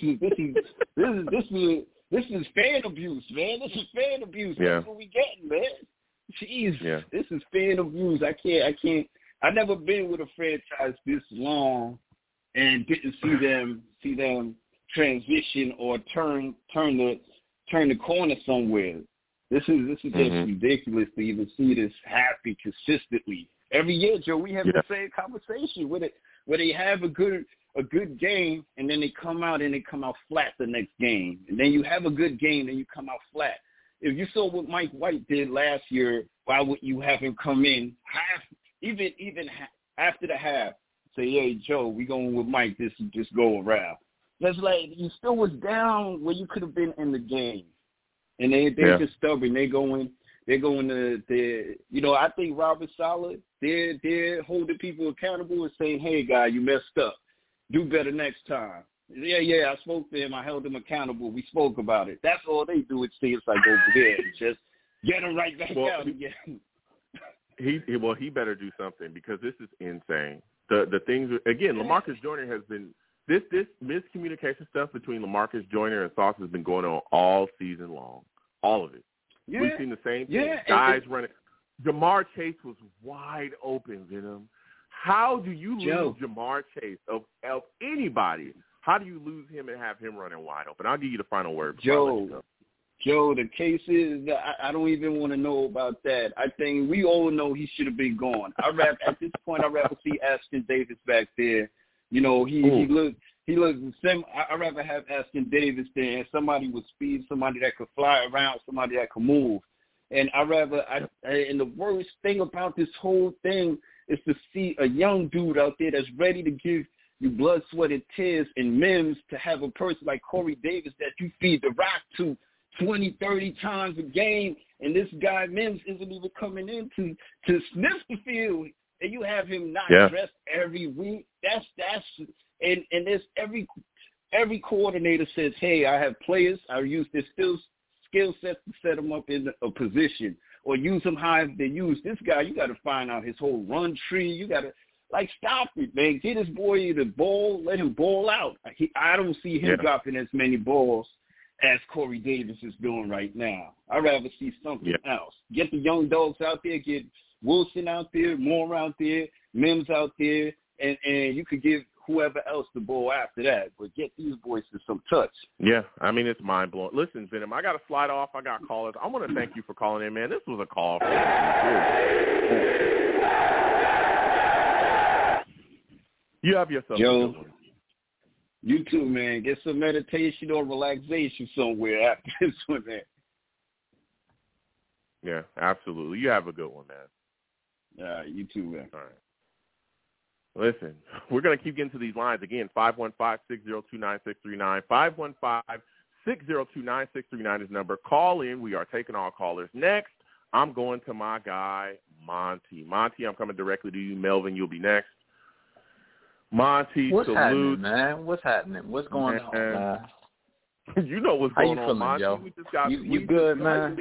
is fan abuse, man. This is fan abuse. Yeah. That's what we getting, man. Jeez, This is fan abuse. I've never been with a franchise this long and didn't see them transition or turn turn the corner somewhere. This is just ridiculous to even see this happen consistently. Every year, Joe, we have the same conversation with it, where they have a good game, and then they come out flat the next game. And then you have a good game, and you come out flat. If you saw what Mike White did last year, why would you have him come in even after the half, say, hey, Joe, we going with Mike, this is just go around. That's like you still was down where you could have been in the game. And they're just stubborn. They're going to I think Robert Saleh, they're holding people accountable and saying, hey, guy, you messed up. Do better next time. Yeah, I spoke to him. I held him accountable. We spoke about it. That's all they do, it seems like, over there. Just get him right back out again. He better do something, because this is insane. The things, again, LaMarcus Joyner has been, this miscommunication stuff between LaMarcus Joyner and Sauce has been going on all season long. All of it. Yeah. We've seen the same thing. Guys running. Jamar Chase was wide open, Venom. How do you lose Jamar Chase of anybody? How do you lose him and have him running wide open? I'll give you the final word. Joe, the case is that I don't even want to know about that. I think we all know he should have been gone. At this point, I'd rather see Aston Davis back there. You know, he looked the same. I'd rather have Aston Davis there and somebody with speed, somebody that could fly around, somebody that could move. And and the worst thing about this whole thing is to see a young dude out there that's ready to give you blood, sweat, and tears and Mims, to have a person like Corey Davis that you feed the rock to 20, 30 times a game, and this guy Mims isn't even coming in to sniff the field, and you have him not dressed every week. And there's every coordinator says, hey, I have players, I use their skill sets to set them up in a position, or use them how they use this guy. You got to find out his whole run tree. You got to, stop it, man. Get his boy the ball, let him ball out. I don't see him dropping as many balls as Corey Davis is doing right now. I'd rather see something else. Get the young dogs out there, get Wilson out there, Moore out there, Mims out there, and you could give whoever else the ball after that. But get these boys to some touch. Yeah, I mean, it's mind-blowing. Listen, Venom, I got to slide off. I got callers. I want to thank you for calling in, man. This was a call. You have yourself Joe, a good one. You too, man. Get some meditation or relaxation somewhere after this one, man. Yeah, absolutely. You have a good one, man. You too, man. All right. Listen, we're going to keep getting to these lines. Again, 515-602-9639. 515-602-9639 is number. Call in. We are taking all callers. Next, I'm going to my guy, Monty. Monty, I'm coming directly to you. Melvin, you'll be next. Monty, what's salute. Happening, man? What's happening? What's going on, man? You know what's going on, Monty. Joe? You good, man?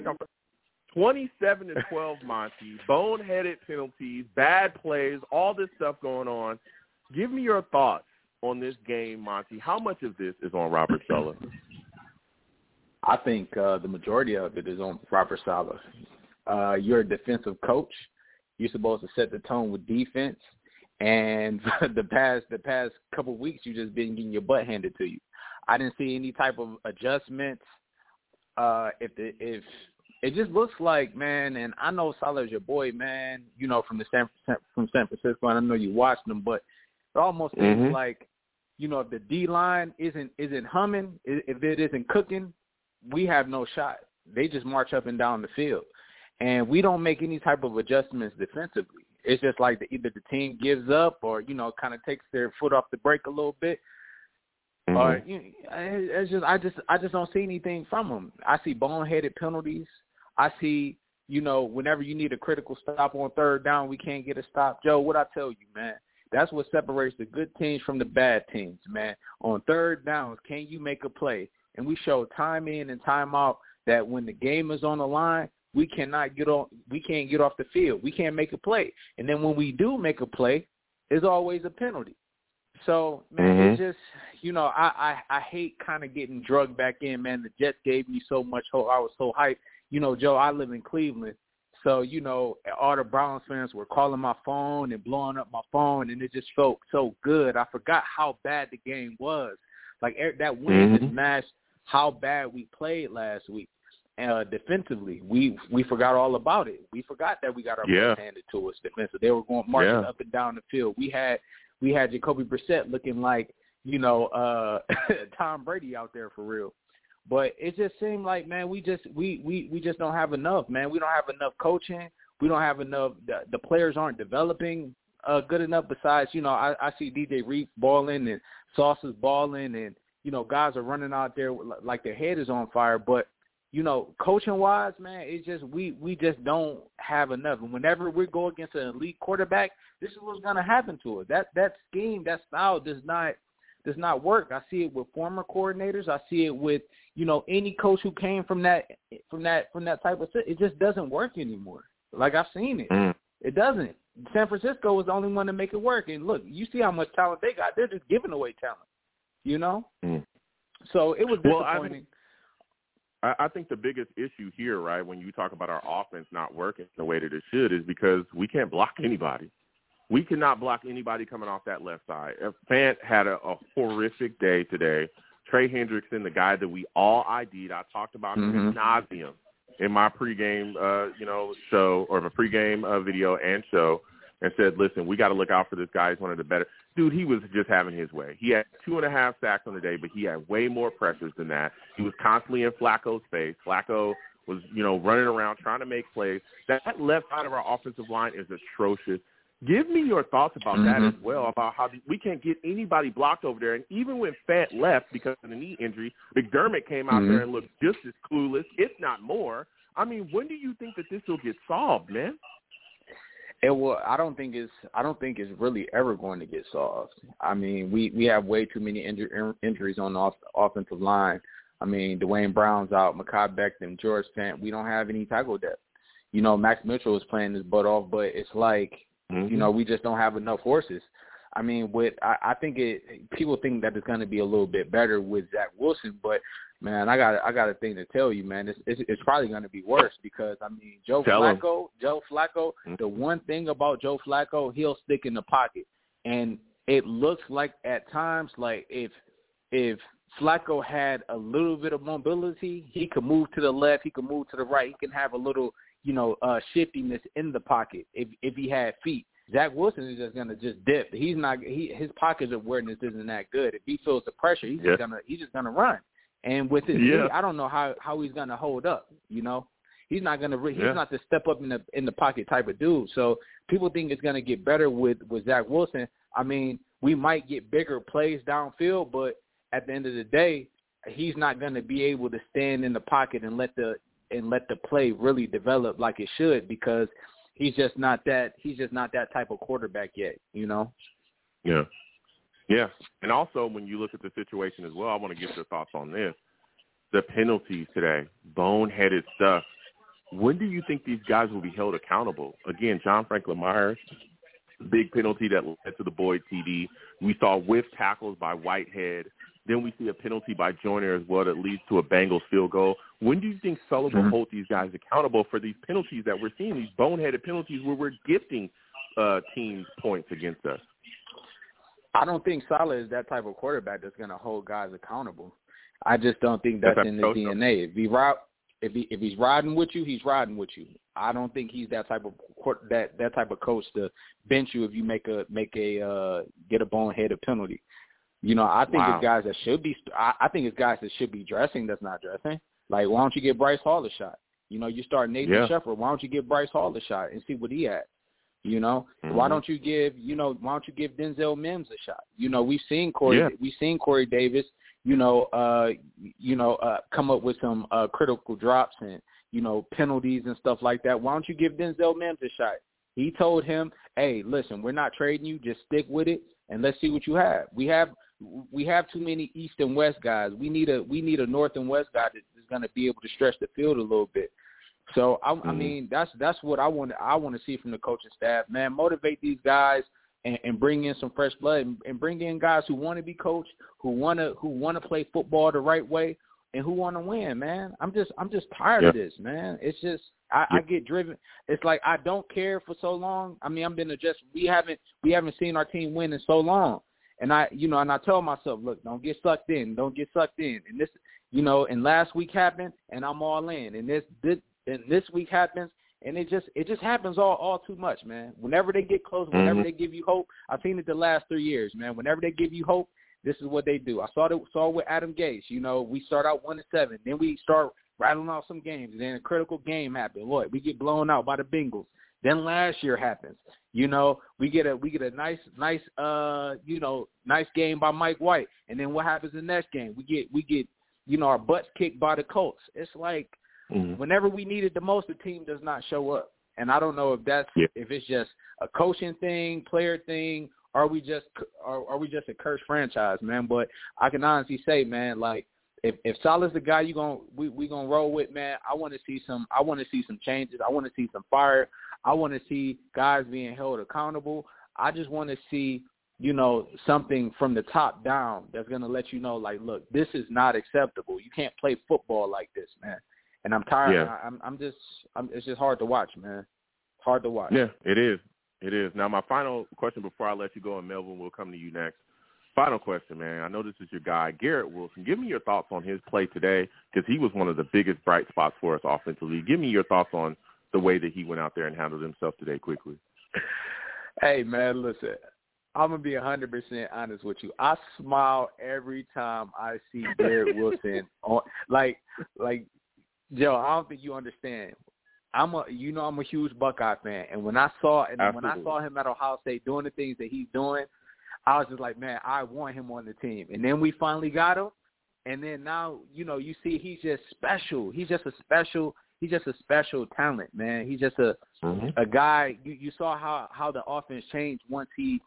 27-12, Monty. Boneheaded penalties, bad plays, all this stuff going on. Give me your thoughts on this game, Monty. How much of this is on Robert Saleh? I think the majority of it is on Robert Saleh. You're a defensive coach. You're supposed to set the tone with defense. And the past couple of weeks, you've just been getting your butt handed to you. I didn't see any type of adjustments. If it just looks like, man, and I know Saleh's your boy, man. You know, from San Francisco, and I know you watched them, but it almost seems like, you know, if the D line isn't humming, if it isn't cooking, we have no shot. They just march up and down the field, and we don't make any type of adjustments defensively. It's just like either the team gives up or, you know, kind of takes their foot off the brake a little bit. Or it's just I just don't see anything from them. I see boneheaded penalties. I see, you know, whenever you need a critical stop on third down, we can't get a stop. Joe, what I tell you, man, that's what separates the good teams from the bad teams, man. On third downs, can you make a play? And we show time in and time out that when the game is on the line, we can't get off the field. We can't make a play. And then when we do make a play, it's always a penalty. So, man, it's just, you know, I hate kind of getting drugged back in, man. The Jets gave me so much hope. I was so hyped. You know, Joe, I live in Cleveland. So, you know, all the Browns fans were calling my phone and blowing up my phone, and it just felt so good. I forgot how bad the game was. Like, that wind just mashed how bad we played last week. Defensively, we forgot all about it. We forgot that we got our ball handed to us defensively. They were going marching up and down the field. We had Jacoby Brissett looking like, Tom Brady out there for real. But it just seemed like, man, we just don't have enough, man. We don't have enough coaching. We don't have enough. The players aren't developing good enough. Besides, I see DJ Reed balling and Sauce is balling, and guys are running out there like their head is on fire. But coaching wise, man, it's just we just don't have enough. And whenever we go against an elite quarterback, this is what's gonna happen to us. That scheme, that style does not work. I see it with former coordinators. I see it with any coach who came from that type of. It just doesn't work anymore. Like, I've seen it. It doesn't. San Francisco was the only one to make it work. And look, you see how much talent they got. They're just giving away talent. So it was disappointing. I think the biggest issue here, right, when you talk about our offense not working the way that it should, is because we can't block anybody. We cannot block anybody coming off that left side. Fant had a horrific day today. Trey Hendrickson, the guy that we all ID'd, I talked about him ad nauseum in my pregame, show, or my pregame video and show, and said, listen, we got to look out for this guy. He's one of the better. Dude, he was just having his way. He had 2.5 sacks on the day, but he had way more pressures than that. He was constantly in Flacco's face. Flacco was, running around trying to make plays. That left side of our offensive line is atrocious. Give me your thoughts about that as well, about how we can't get anybody blocked over there. And even when Fant left because of the knee injury, McDermott came out there and looked just as clueless, if not more. I mean, when do you think that this will get solved, man? I don't think it's really ever going to get solved. I mean, we have way too many injuries on the offensive line. I mean, Dwayne Brown's out, Mekhi Becton, George Fant. We don't have any tackle depth. Max Mitchell is playing his butt off, but it's like, we just don't have enough horses. I mean, I think people think that it's going to be a little bit better with Zach Wilson, but man, I got a thing to tell you, man. It's probably going to be worse because I mean, Joe Flacco. The one thing about Joe Flacco, he'll stick in the pocket, and it looks like at times like if Flacco had a little bit of mobility, he could move to the left, he could move to the right, he can have a little shiftiness in the pocket if he had feet. Zach Wilson is just gonna just dip. His pocket awareness isn't that good. If he feels the pressure, he's just gonna run. And with his knee, I don't know how he's gonna hold up. He's not gonna he's not the step up in the pocket type of dude. So people think it's gonna get better with Zach Wilson. I mean, we might get bigger plays downfield, but at the end of the day, he's not gonna be able to stand in the pocket and let the play really develop like it should because he's just not that type of quarterback yet, Yeah. And also when you look at the situation as well, I want to get your thoughts on this. The penalties today, boneheaded stuff. When do you think these guys will be held accountable? Again, John Franklin Myers, big penalty that led to the Boyd TD. We saw whiff tackles by Whitehead. Then we see a penalty by Joyner as well that leads to a Bengals field goal. When do you think Sullivan will hold these guys accountable for these penalties that we're seeing, these boneheaded penalties where we're gifting teams points against us? I don't think Saleh is that type of quarterback that's going to hold guys accountable. I just don't think that's in his DNA. If he's riding with you, he's riding with you. I don't think he's that type of that type of coach to bench you if you get a boneheaded penalty. I think it's guys that should be. I think it's guys that should be dressing that's not dressing. Like, why don't you give Bryce Hall a shot? You start Nathan Shepard. Why don't you give Bryce Hall a shot and see what he had? Why don't you give Denzel Mims a shot? We've seen Corey Davis, come up with some critical drops and, penalties and stuff like that. Why don't you give Denzel Mims a shot? He told him, hey, listen, we're not trading you. Just stick with it and let's see what you have. We have too many East and West guys. We need a North and West guy that is going to be able to stretch the field a little bit. So I mean, that's what I want to see from the coaching staff. Man, motivate these guys and bring in some fresh blood and bring in guys who want to be coached, who want to play football the right way, and who want to win. Man, I'm just tired of this, man. It's just I get driven. It's like I don't care for so long. I mean, we haven't seen our team win in so long, And I tell myself, look, don't get sucked in. And this, and last week happened, and I'm all in. And this week happens, and it just happens all too much, man. Whenever they get close, whenever they give you hope, I've seen it the last 3 years, man. Whenever they give you hope, this is what they do. I saw it with Adam Gase. We start out 1-7, then we start rattling off some games, and then a critical game happens. Look, we get blown out by the Bengals. Then last year happens. We get a nice game by Mike White, and then what happens in the next game? We get our butts kicked by the Colts. It's like whenever we need it the most, the team does not show up. And I don't know if it's just a coaching thing, player thing, or are we just a cursed franchise, man? But I can honestly say, man, like if Saleh's the guy we gonna roll with, man, I want to see some changes. I want to see some fire. I want to see guys being held accountable. I just want to see, something from the top down that's going to let you know, like, look, this is not acceptable. You can't play football like this, man. And I'm tired. Yeah. It's just hard to watch, man. Hard to watch. Yeah, it is. It is. Now, my final question before I let you go, and Melvin will come to you next. Final question, man. I know this is your guy, Garrett Wilson. Give me your thoughts on his play today, because he was one of the biggest bright spots for us offensively. Give me your thoughts on the way that he went out there and handled himself today quickly. Hey, man, listen, I'm going to be 100% honest with you. I smile every time I see Garrett Wilson. Like, Joe, I don't think you understand. I'm a huge Buckeye fan, and when I saw him at Ohio State doing the things that he's doing, I was just like, man, I want him on the team. And then we finally got him, and then now, you see he's just special. He's just a special talent, man. He's just a guy. You saw how the offense changed once he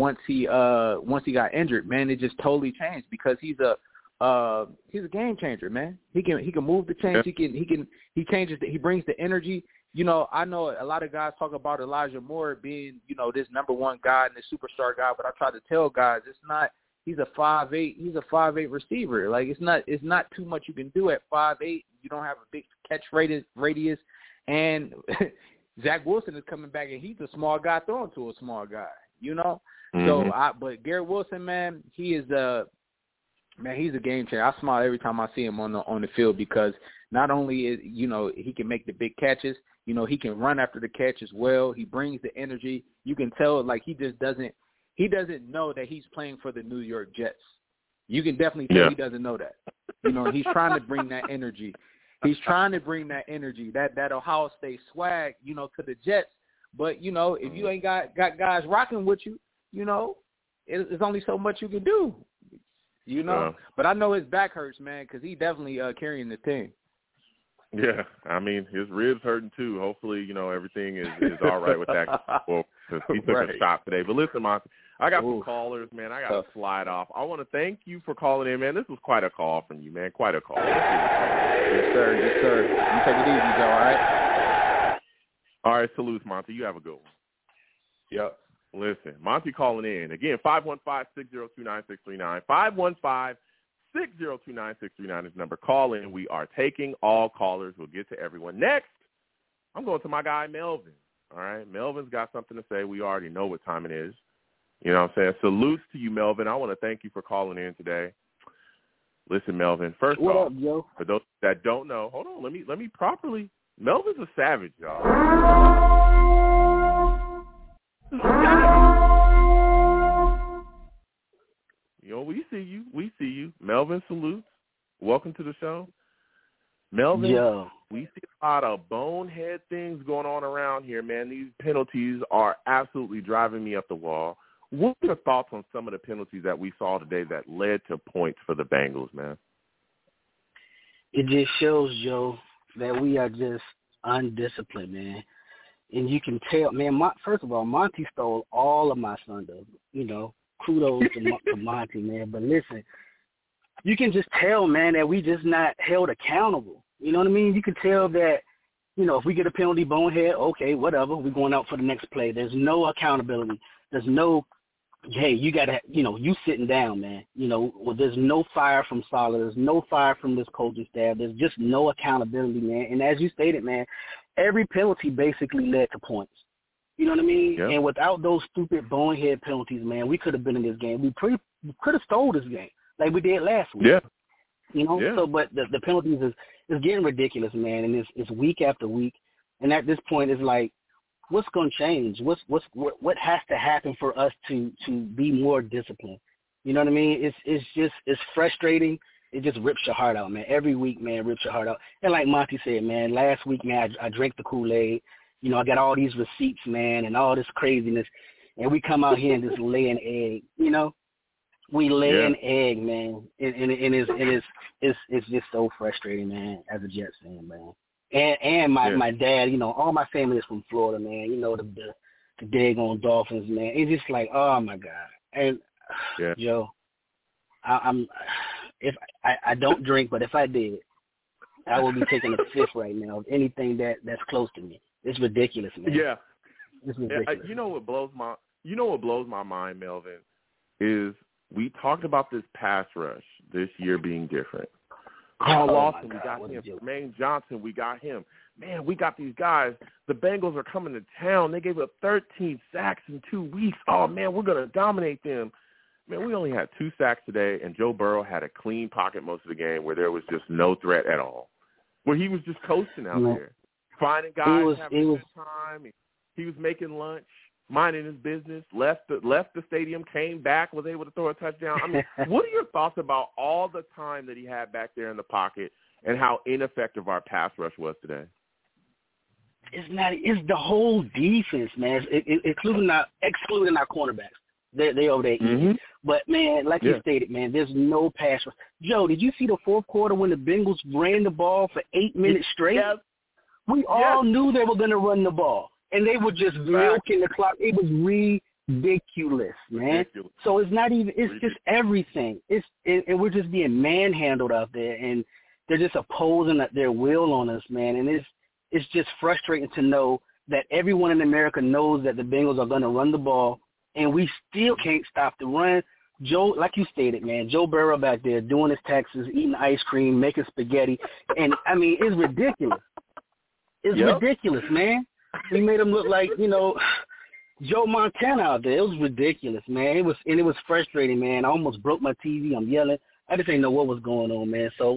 got injured, man. It just totally changed because he's a game changer, man. He can move the chains. He changes. He brings the energy. I know a lot of guys talk about Elijah Moore being this number one guy and this superstar guy, but I try to tell guys it's not. He's a 5'8". He's a 5'8" receiver. Like it's not too much you can do at 5'8". You don't have a big catch radius, and Zach Wilson is coming back, and he's a small guy throwing to a small guy. So, but Garrett Wilson, man, he's a game changer. I smile every time I see him on the field because not only is he can make the big catches, he can run after the catch as well. He brings the energy. You can tell like he just doesn't. He doesn't know that he's playing for the New York Jets. You can definitely tell he doesn't know that. He's trying to bring that energy. He's trying to bring that energy, that Ohio State swag, to the Jets. But, if you ain't got guys rocking with you, it's only so much you can do, But I know his back hurts, man, because he definitely carrying the team. Yeah, I mean, his ribs hurting too. Hopefully, everything is all right with that. Well, because he took a shot today. But listen, Monty, I got some callers, man. I got to slide off. I want to thank you for calling in, man. This was quite a call from you, man. Quite a call. Yes, sir. Yes, sir. You take it easy, Joe, all right? All right, salute, Monty. You have a good one. Yep. Listen, Monty calling in. Again, 515-602-9639. 515-602-9639 is the number. Call in. We are taking all callers. We'll get to everyone. Next, I'm going to my guy, Melvin. All right? Melvin's got something to say. We already know what time it is. You know what I'm saying? Salutes to you, Melvin. I want to thank you for calling in today. Listen, Melvin, first what off, up, Joe? For those that don't know, hold on, let me properly. Melvin's a savage, y'all. We see you. Melvin, salutes. Welcome to the show. Melvin, we see a lot of bonehead things going on around here, man. These penalties are absolutely driving me up the wall. What are your thoughts on some of the penalties that we saw today that led to points for the Bengals, man? It just shows, Joe, that we are just undisciplined, man. And you can tell, man, first of all, Monty stole all of my thunder. Kudos to Monty, man. But listen, you can just tell, man, that we just not held accountable. You know what I mean? You can tell that, if we get a penalty, bonehead, okay, whatever. We're going out for the next play. There's no accountability. There's no, hey, you got to, you sitting down, man. There's no fire from Saleh. There's no fire from this coaching staff. There's just no accountability, man. And as you stated, man, every penalty basically led to points. You know what I mean? Yeah. And without those stupid bonehead penalties, man, we could have been in this game. We could have stole this game like we did last week. Yeah. You know? Yeah. So, but the penalties is getting ridiculous, man, and it's week after week. And at this point, it's like, what's going to change? What has to happen for us to be more disciplined? You know what I mean? It's frustrating. It just rips your heart out, man. Every week, man, rips your heart out. And like Monty said, man, last week, man, I drank the Kool-Aid. You know, I got all these receipts, man, and all this craziness. And we come out here and just lay an egg, you know? We lay an egg, man. And it's just so frustrating, man, as a Jets fan, man. And my dad, you know, all my family is from Florida, man. You know, the daggone Dolphins, man. It's just like, oh, my God. And, Joe, I don't drink, but if I did, I would be taking a fifth right now of anything that's close to me. It's ridiculous, man. Yeah. It's ridiculous. You know what blows my mind, Melvin, is we talked about this pass rush this year being different. Carl Lawson, we got him. Jermaine Johnson, we got him. Man, we got these guys. The Bengals are coming to town. They gave up 13 sacks in 2 weeks. Oh, man, we're going to dominate them. Man, we only had 2 sacks today, and Joe Burrow had a clean pocket most of the game where there was just no threat at all, where he was just coasting out there, finding guys, having a good time. He was making lunch, minding his business, left the stadium, came back, was able to throw a touchdown. I mean, what are your thoughts about all the time that he had back there in the pocket and how ineffective our pass rush was today? It's the whole defense, man, excluding our cornerbacks. They over there eating. But, man, like you stated, man, there's no pass rush. Joe, did you see the fourth quarter when the Bengals ran the ball for 8 minutes straight? Yes. We all knew they were going to run the ball, and they were just milking the clock. It was ridiculous, man. So it's not even – it's just everything. And we're just being manhandled out there, and they're just opposing their will on us, man. And it's just frustrating to know that everyone in America knows that the Bengals are going to run the ball, and we still can't stop the run. Joe, like you stated, man, Joe Burrow back there doing his taxes, eating ice cream, making spaghetti. And, I mean, it's ridiculous. It's ridiculous, man. We made him look like, you know, Joe Montana out there. It was ridiculous, man. It was frustrating, man. I almost broke my TV. I'm yelling. I just didn't know what was going on, man. So,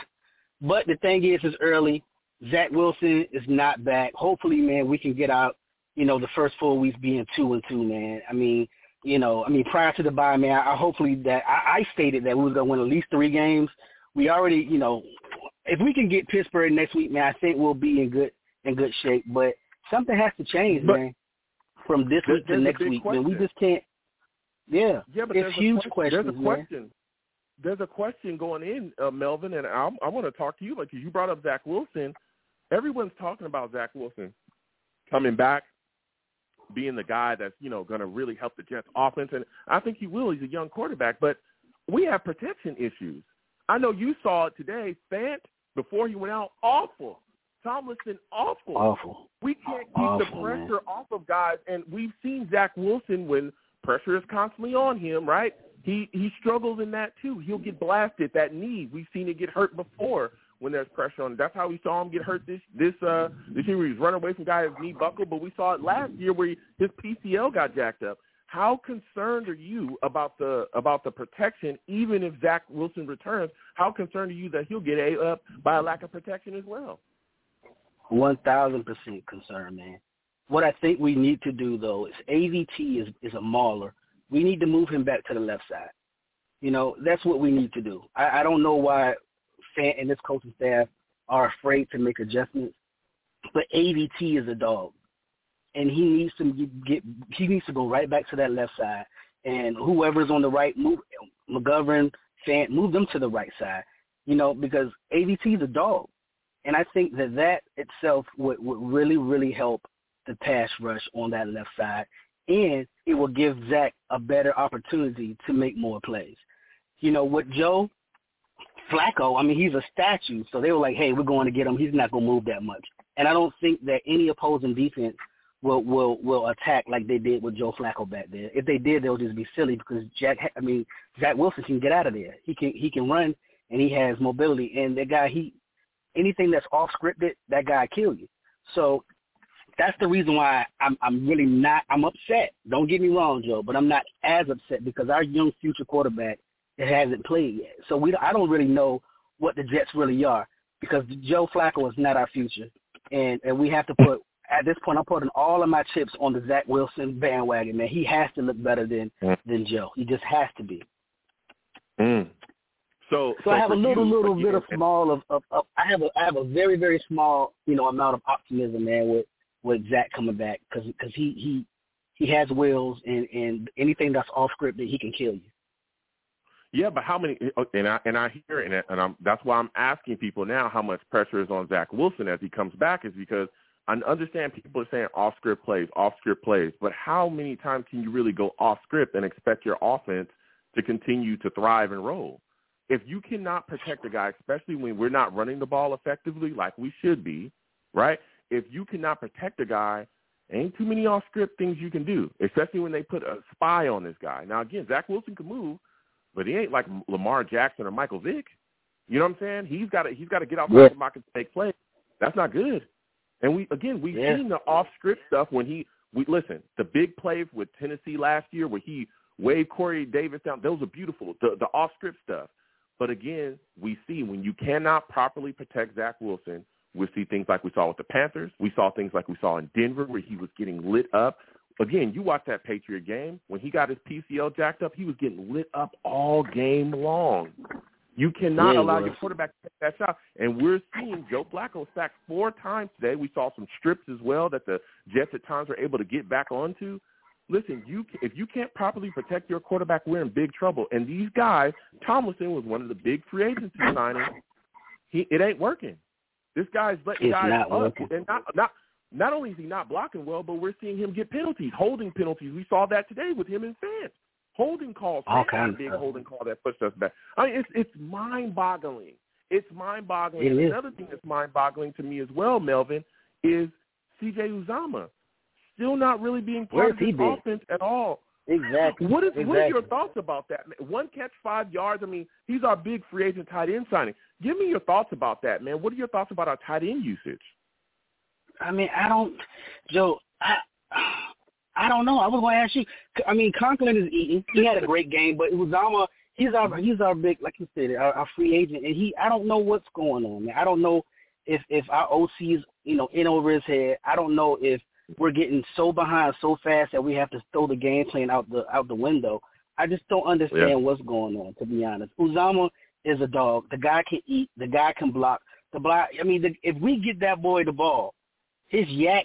but the thing is, it's early. Zach Wilson is not back. Hopefully, man, we can get out. You know, the first 4 weeks being 2-2, man. I mean, prior to the bye, man, I stated that we was going to win at least 3 games. We already, you know, if we can get Pittsburgh next week, man, I think we'll be in good shape. But something has to change, man, from this week to next week. Man, we just can't. Yeah, but it's huge questions, man. There's a question going in, Melvin, and I want to talk to you. Like, you brought up Zach Wilson. Everyone's talking about Zach Wilson coming back, being the guy that's, you know, going to really help the Jets offense. And I think he will. He's a young quarterback. But we have protection issues. I know you saw it today. Fant, before he went out, awful. Tomlinson, awful. Awful. We can't keep the pressure off of guys. And we've seen Zach Wilson when pressure is constantly on him, right? He struggles in that too. He'll get blasted, that knee. We've seen it get hurt before when there's pressure on him. That's how we saw him get hurt this year where he was running away from guys' knee buckled, but we saw it last year where his PCL got jacked up. How concerned are you about the protection, even if Zach Wilson returns? How concerned are you that he'll get ate up by a lack of protection as well? 1,000% concerned, man. What I think we need to do, though, is AVT is a mauler. We need to move him back to the left side. You know, that's what we need to do. I don't know why Fant and this coaching staff are afraid to make adjustments, but AVT is a dog, and he needs to go right back to that left side. And whoever's on the right, move McGovern, Fant, move them to the right side. You know, because AVT is a dog, and I think that itself would really, really help the pass rush on that left side, and it will give Zach a better opportunity to make more plays. You know, with Joe Flacco, I mean, he's a statue, so they were like, hey, we're going to get him. He's not going to move that much. And I don't think that any opposing defense will attack like they did with Joe Flacco back there. If they did, they'll just be silly because Zach Wilson can get out of there. He can run, and he has mobility. And that guy, anything that's off-scripted, that guy kill you. So that's the reason why I'm really not. I'm upset. Don't get me wrong, Joe, but I'm not as upset because our young future quarterback hasn't played yet. So I don't really know what the Jets really are because Joe Flacco is not our future, and we have to put. At this point, I'm putting all of my chips on the Zach Wilson bandwagon, man. He has to look better than Joe. He just has to be. So I have a little bit of small of I have a very, very small, amount of optimism, man, with Zach coming back because he has wheels and anything that's off script that he can kill you. Yeah, but how many? And I hear it, and that's why I'm asking people now how much pressure is on Zach Wilson as he comes back is because I understand people are saying off-script plays, but how many times can you really go off-script and expect your offense to continue to thrive and roll? If you cannot protect a guy, especially when we're not running the ball effectively like we should be, right? If you cannot protect a guy, ain't too many off-script things you can do, especially when they put a spy on this guy. Now, again, Zach Wilson can move, but he ain't like Lamar Jackson or Michael Vick. You know what I'm saying? He's got to get outside the pocket to make plays. That's not good. And we've seen the off-script stuff when listen, the big plays with Tennessee last year where he waved Corey Davis down, those are beautiful, the off-script stuff. But again, we see when you cannot properly protect Zach Wilson, we see things like we saw with the Panthers. We saw things like we saw in Denver where he was getting lit up. Again, you watch that Patriot game. When he got his PCL jacked up, he was getting lit up all game long. You cannot allow your quarterback to take that shot. And we're seeing Joe Flacco sacked 4 times today. We saw some strips as well that the Jets at times were able to get back onto. Listen, if you can't properly protect your quarterback, we're in big trouble. And these guys, Tomlinson was one of the big free agency signings. It ain't working. This guy's letting guys up. And not only is he not blocking well, but we're seeing him get penalties, holding penalties. We saw that today with him and Fant. Holding calls, big holding call that pushed us back. I mean, it's mind-boggling. It's mind-boggling. And another thing that's mind-boggling to me as well, Melvin, is C.J. Uzomah still not really being part of the offense at all. Exactly. What are your thoughts about that? 1 catch, 5 yards. I mean, he's our big free agent tight end signing. Give me your thoughts about that, man. What are your thoughts about our tight end usage? I mean, Joe, I don't know. I was going to ask you. I mean, Conklin is eating. He had a great game, but Uzomah, he's our big, like you said, our free agent, and I don't know what's going on, man. I don't know if our OC's, in over his head. I don't know if we're getting so behind so fast that we have to throw the game plan out the window. I just don't understand what's going on, to be honest. Uzomah is a dog. The guy can eat. The guy can block. If we get that boy the ball, his yak,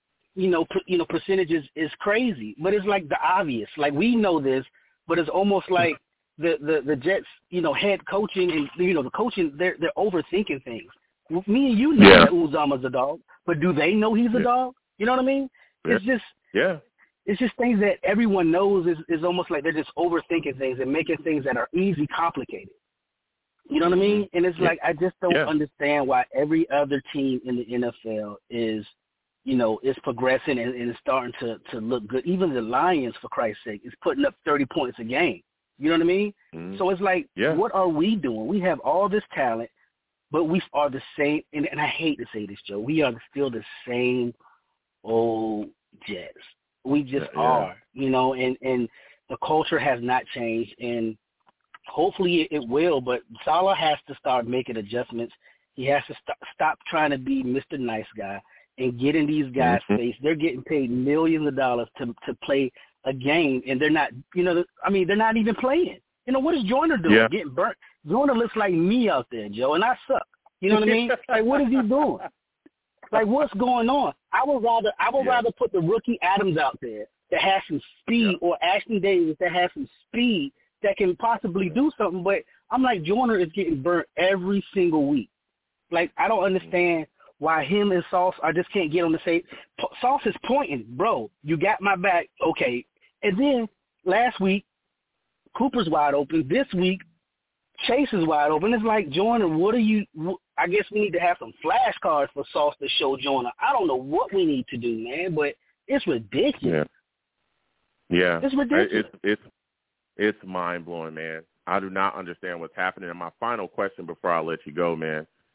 percentages is crazy. But it's like the obvious. Like we know this, but it's almost like the Jets, head coaching and the coaching, they're overthinking things. Me and you know that Uzomah's a dog, but do they know he's a dog? You know what I mean? It's just it's just things that everyone knows is almost like they're just overthinking things and making things that are easy complicated. You know what I mean? And it's like I just don't understand why every other team in the NFL is progressing and is starting to look good. Even the Lions, for Christ's sake, is putting up 30 points a game. You know what I mean? Mm-hmm. So it's like, what are we doing? We have all this talent, but we are the same. And I hate to say this, Joe. We are still the same old Jets. We just are, and the culture has not changed. And hopefully it will, but Saleh has to start making adjustments. He has to stop trying to be Mr. Nice Guy and get in these guys' face. They're getting paid millions of dollars to play a game, and they're not, they're not even playing. What is Joyner doing? Yeah. Getting burnt. Joyner looks like me out there, Joe, and I suck. You know what I mean? Like, what is he doing? Like, what's going on? I would rather put the rookie Adams out there that has some speed or Ashton Davis that has some speed that can possibly do something. But I'm like, Joyner is getting burnt every single week. Like, I don't understand why him and Sauce, I just can't get on the same. Sauce is pointing, bro, you got my back, okay. And then last week, Cooper's wide open. This week, Chase is wide open. It's like, Joyner, I guess we need to have some flashcards for Sauce to show Joyner. I don't know what we need to do, man, but it's ridiculous. Yeah. It's ridiculous. It's mind-blowing, man. I do not understand what's happening. And my final question before I let you go, man,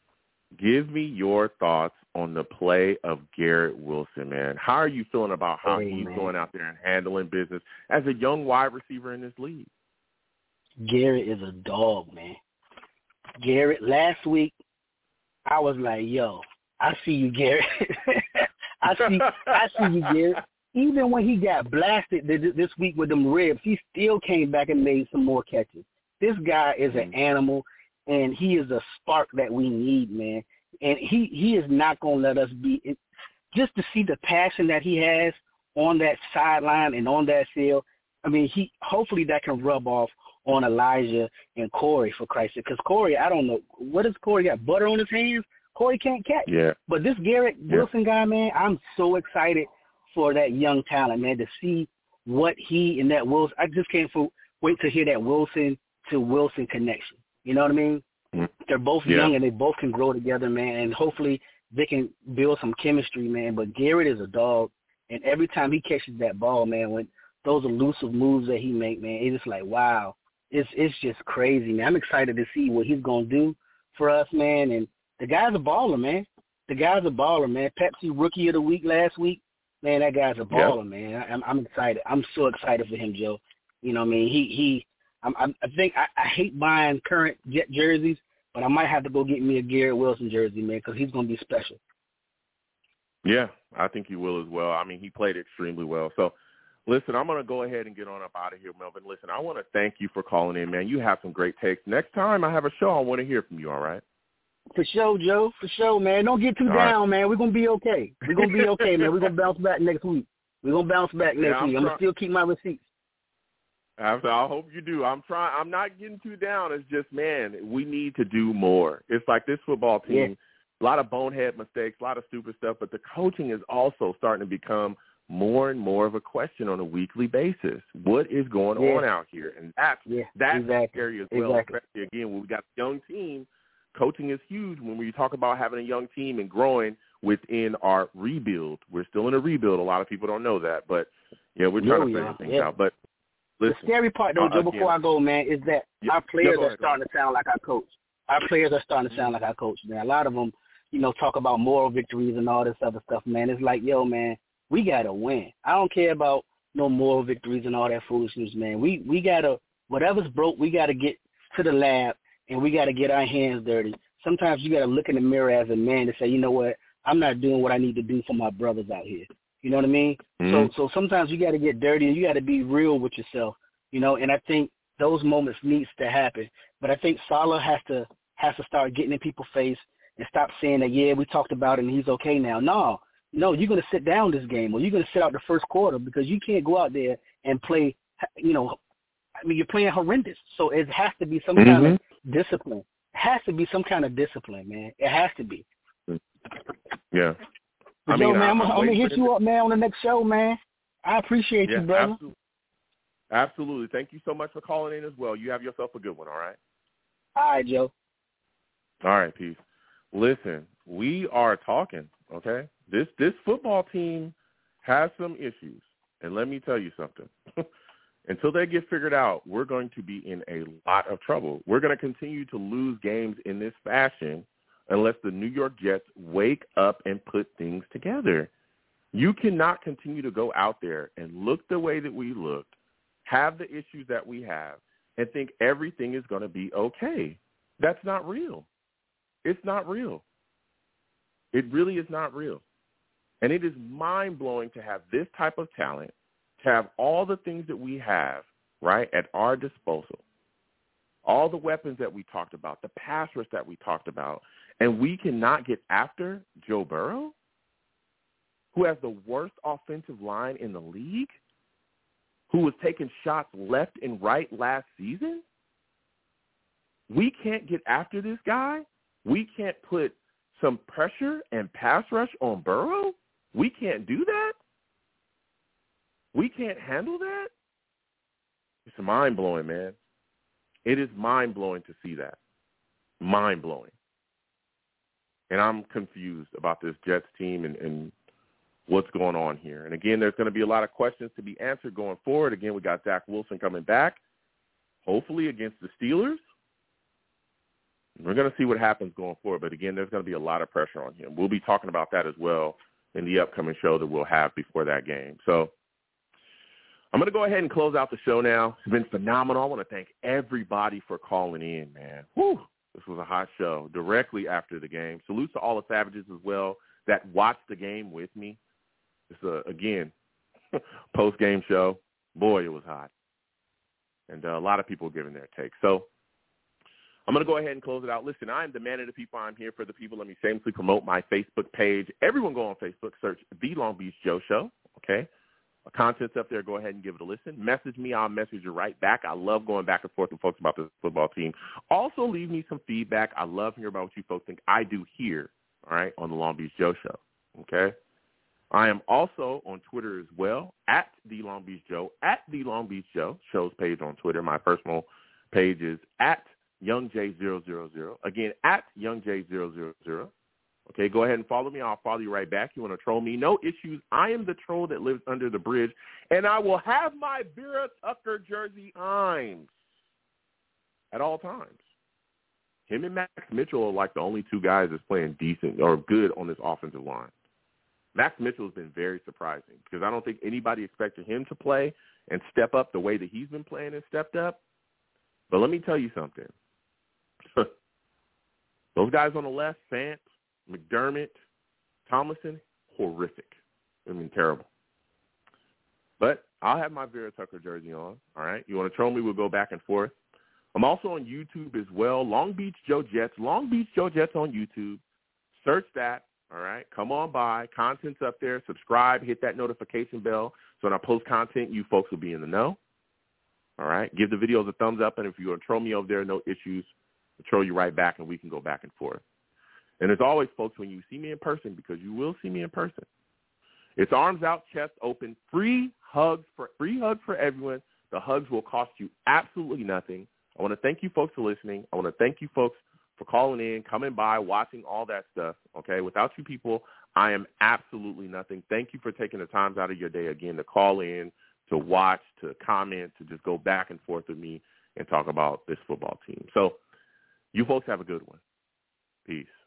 give me your thoughts on the play of Garrett Wilson, man. How are you feeling about how he's going out there and handling business as a young wide receiver in this league? Garrett is a dog, man. Garrett, last week, I was like, yo, I see you, Garrett. I see you, Garrett. Even when he got blasted this week with them ribs, he still came back and made some more catches. This guy is an animal, and he is a spark that we need, man. And he is not going to let us be – just to see the passion that he has on that sideline and on that field, I mean, hopefully that can rub off on Elijah and Corey, for Christ's sake. Because Corey, I don't know. What does Corey got, butter on his hands? Corey can't catch. Yeah. But this Garrett Wilson guy, man, I'm so excited for that young talent, man, to see what he and that Wilson – I just can't wait to hear that Wilson to Wilson connection. You know what I mean? They're both young and they both can grow together, man, and hopefully they can build some chemistry, man. But Garrett is a dog, and every time he catches that ball, man, with those elusive moves that he make, man, it's just like, wow. It's just crazy, man. I'm excited to see what he's going to do for us, man. And the guy's a baller, man. Pepsi Rookie of the Week last week. Man, that guy's a baller, man. I'm excited. I'm so excited for him, Joe. You know what I mean? I think I hate buying current Jet jerseys, but I might have to go get me a Garrett Wilson jersey, man, because he's going to be special. Yeah, I think he will as well. I mean, he played extremely well. So, listen, I'm going to go ahead and get on up out of here, Melvin. Listen, I want to thank you for calling in, man. You have some great takes. Next time I have a show, I want to hear from you, all right? For sure, Joe. For sure, man. Don't get too down, man. We're going to be okay. We're going to be okay, man. We're going to bounce back next week. I'm going to still keep my receipts. I hope you do. I'm not getting too down. It's just, man, we need to do more. It's like this football team, a lot of bonehead mistakes, a lot of stupid stuff, but the coaching is also starting to become more and more of a question on a weekly basis. What is going on out here? And that's scary as well, especially, again, when we got a young team. Coaching is huge when we talk about having a young team and growing within our rebuild. We're still in a rebuild. A lot of people don't know that, but, we're trying to figure things out. But listen, the scary part, though, Joe, before I go, man, is that our players are starting to sound like our coach. Man. A lot of them, talk about moral victories and all this other stuff, man. It's like, yo, man, we got to win. I don't care about no moral victories and all that foolishness, man. We got to, whatever's broke, we got to get to the lab and we got to get our hands dirty. Sometimes you got to look in the mirror as a man and say, you know what, I'm not doing what I need to do for my brothers out here. You know what I mean? Mm-hmm. So sometimes you got to get dirty and you got to be real with yourself, and I think those moments needs to happen. But I think Saleh has to start getting in people's face and stop saying that, we talked about it and he's okay now. No, you're going to sit down this game or you're going to sit out the first quarter because you can't go out there and play, you're playing horrendous. So it has to be some kind of discipline. It has to be some kind of discipline, man. It has to be. Yeah. Man, I'm going to hit you up, man, on the next show, man. I appreciate you, brother. Absolutely. Thank you so much for calling in as well. You have yourself a good one, all right? All right, Joe. All right, peace. Listen, we are talking, okay? This football team has some issues, and let me tell you something. Until they get figured out, we're going to be in a lot of trouble. We're going to continue to lose games in this fashion unless the New York Jets wake up and put things together. You cannot continue to go out there and look the way that we looked, have the issues that we have, and think everything is going to be okay. That's not real. It's not real. It really is not real. And it is mind-blowing to have this type of talent, to have all the things that we have, right, at our disposal, all the weapons that we talked about, the pass rush that we talked about, and we cannot get after Joe Burrow, who has the worst offensive line in the league, who was taking shots left and right last season? We can't get after this guy? We can't put some pressure and pass rush on Burrow? We can't do that? We can't handle that? It's mind-blowing, man. It is mind-blowing to see that. Mind-blowing. And I'm confused about this Jets team and what's going on here. And, again, there's going to be a lot of questions to be answered going forward. Again, we got Zach Wilson coming back, hopefully against the Steelers. We're going to see what happens going forward. But, again, there's going to be a lot of pressure on him. We'll be talking about that as well in the upcoming show that we'll have before that game. So I'm going to go ahead and close out the show now. It's been phenomenal. I want to thank everybody for calling in, man. Whew, this was a hot show directly after the game. Salute to all the Savages as well that watched the game with me. It's, again, post-game show. Boy, it was hot. And a lot of people giving their take. So I'm going to go ahead and close it out. Listen, I am the man of the people. I'm here for the people. Let me shamelessly promote my Facebook page. Everyone go on Facebook, search The Long Beach Joe Show, okay? Content's up there. Go ahead and give it a listen. Message me. I'll message you right back. I love going back and forth with folks about this football team. Also, leave me some feedback. I love hearing about what you folks think. I do here, all right, on the Long Beach Joe Show, okay? I am also on Twitter as well, at The Long Beach Joe, at The Long Beach Joe, show's page on Twitter. My personal page is at YoungJ000. Again, at YoungJ000. Okay, go ahead and follow me. I'll follow you right back. You want to troll me? No issues. I am the troll that lives under the bridge, and I will have my Vera Tucker jersey on at all times. Him and Max Mitchell are like the only two guys that's playing decent or good on this offensive line. Max Mitchell has been very surprising because I don't think anybody expected him to play and step up the way that he's been playing and stepped up. But let me tell you something. Those guys on the left, Fant, McDermott, Tomlinson, horrific. I mean, terrible. But I'll have my Vera Tucker jersey on, all right? You want to troll me, we'll go back and forth. I'm also on YouTube as well, Long Beach Joe Jets, Long Beach Joe Jets on YouTube. Search that, all right? Come on by. Content's up there. Subscribe. Hit that notification bell so when I post content, you folks will be in the know, all right? Give the videos a thumbs up, and if you're going to troll me over there, no issues. I'll troll you right back, and we can go back and forth. And as always, folks, when you see me in person, because you will see me in person, it's arms out, chest open, free hugs for everyone. The hugs will cost you absolutely nothing. I want to thank you folks for listening. I want to thank you folks for calling in, coming by, watching all that stuff, okay? Without you people, I am absolutely nothing. Thank you for taking the time out of your day, again, to call in, to watch, to comment, to just go back and forth with me and talk about this football team. So you folks have a good one. Peace.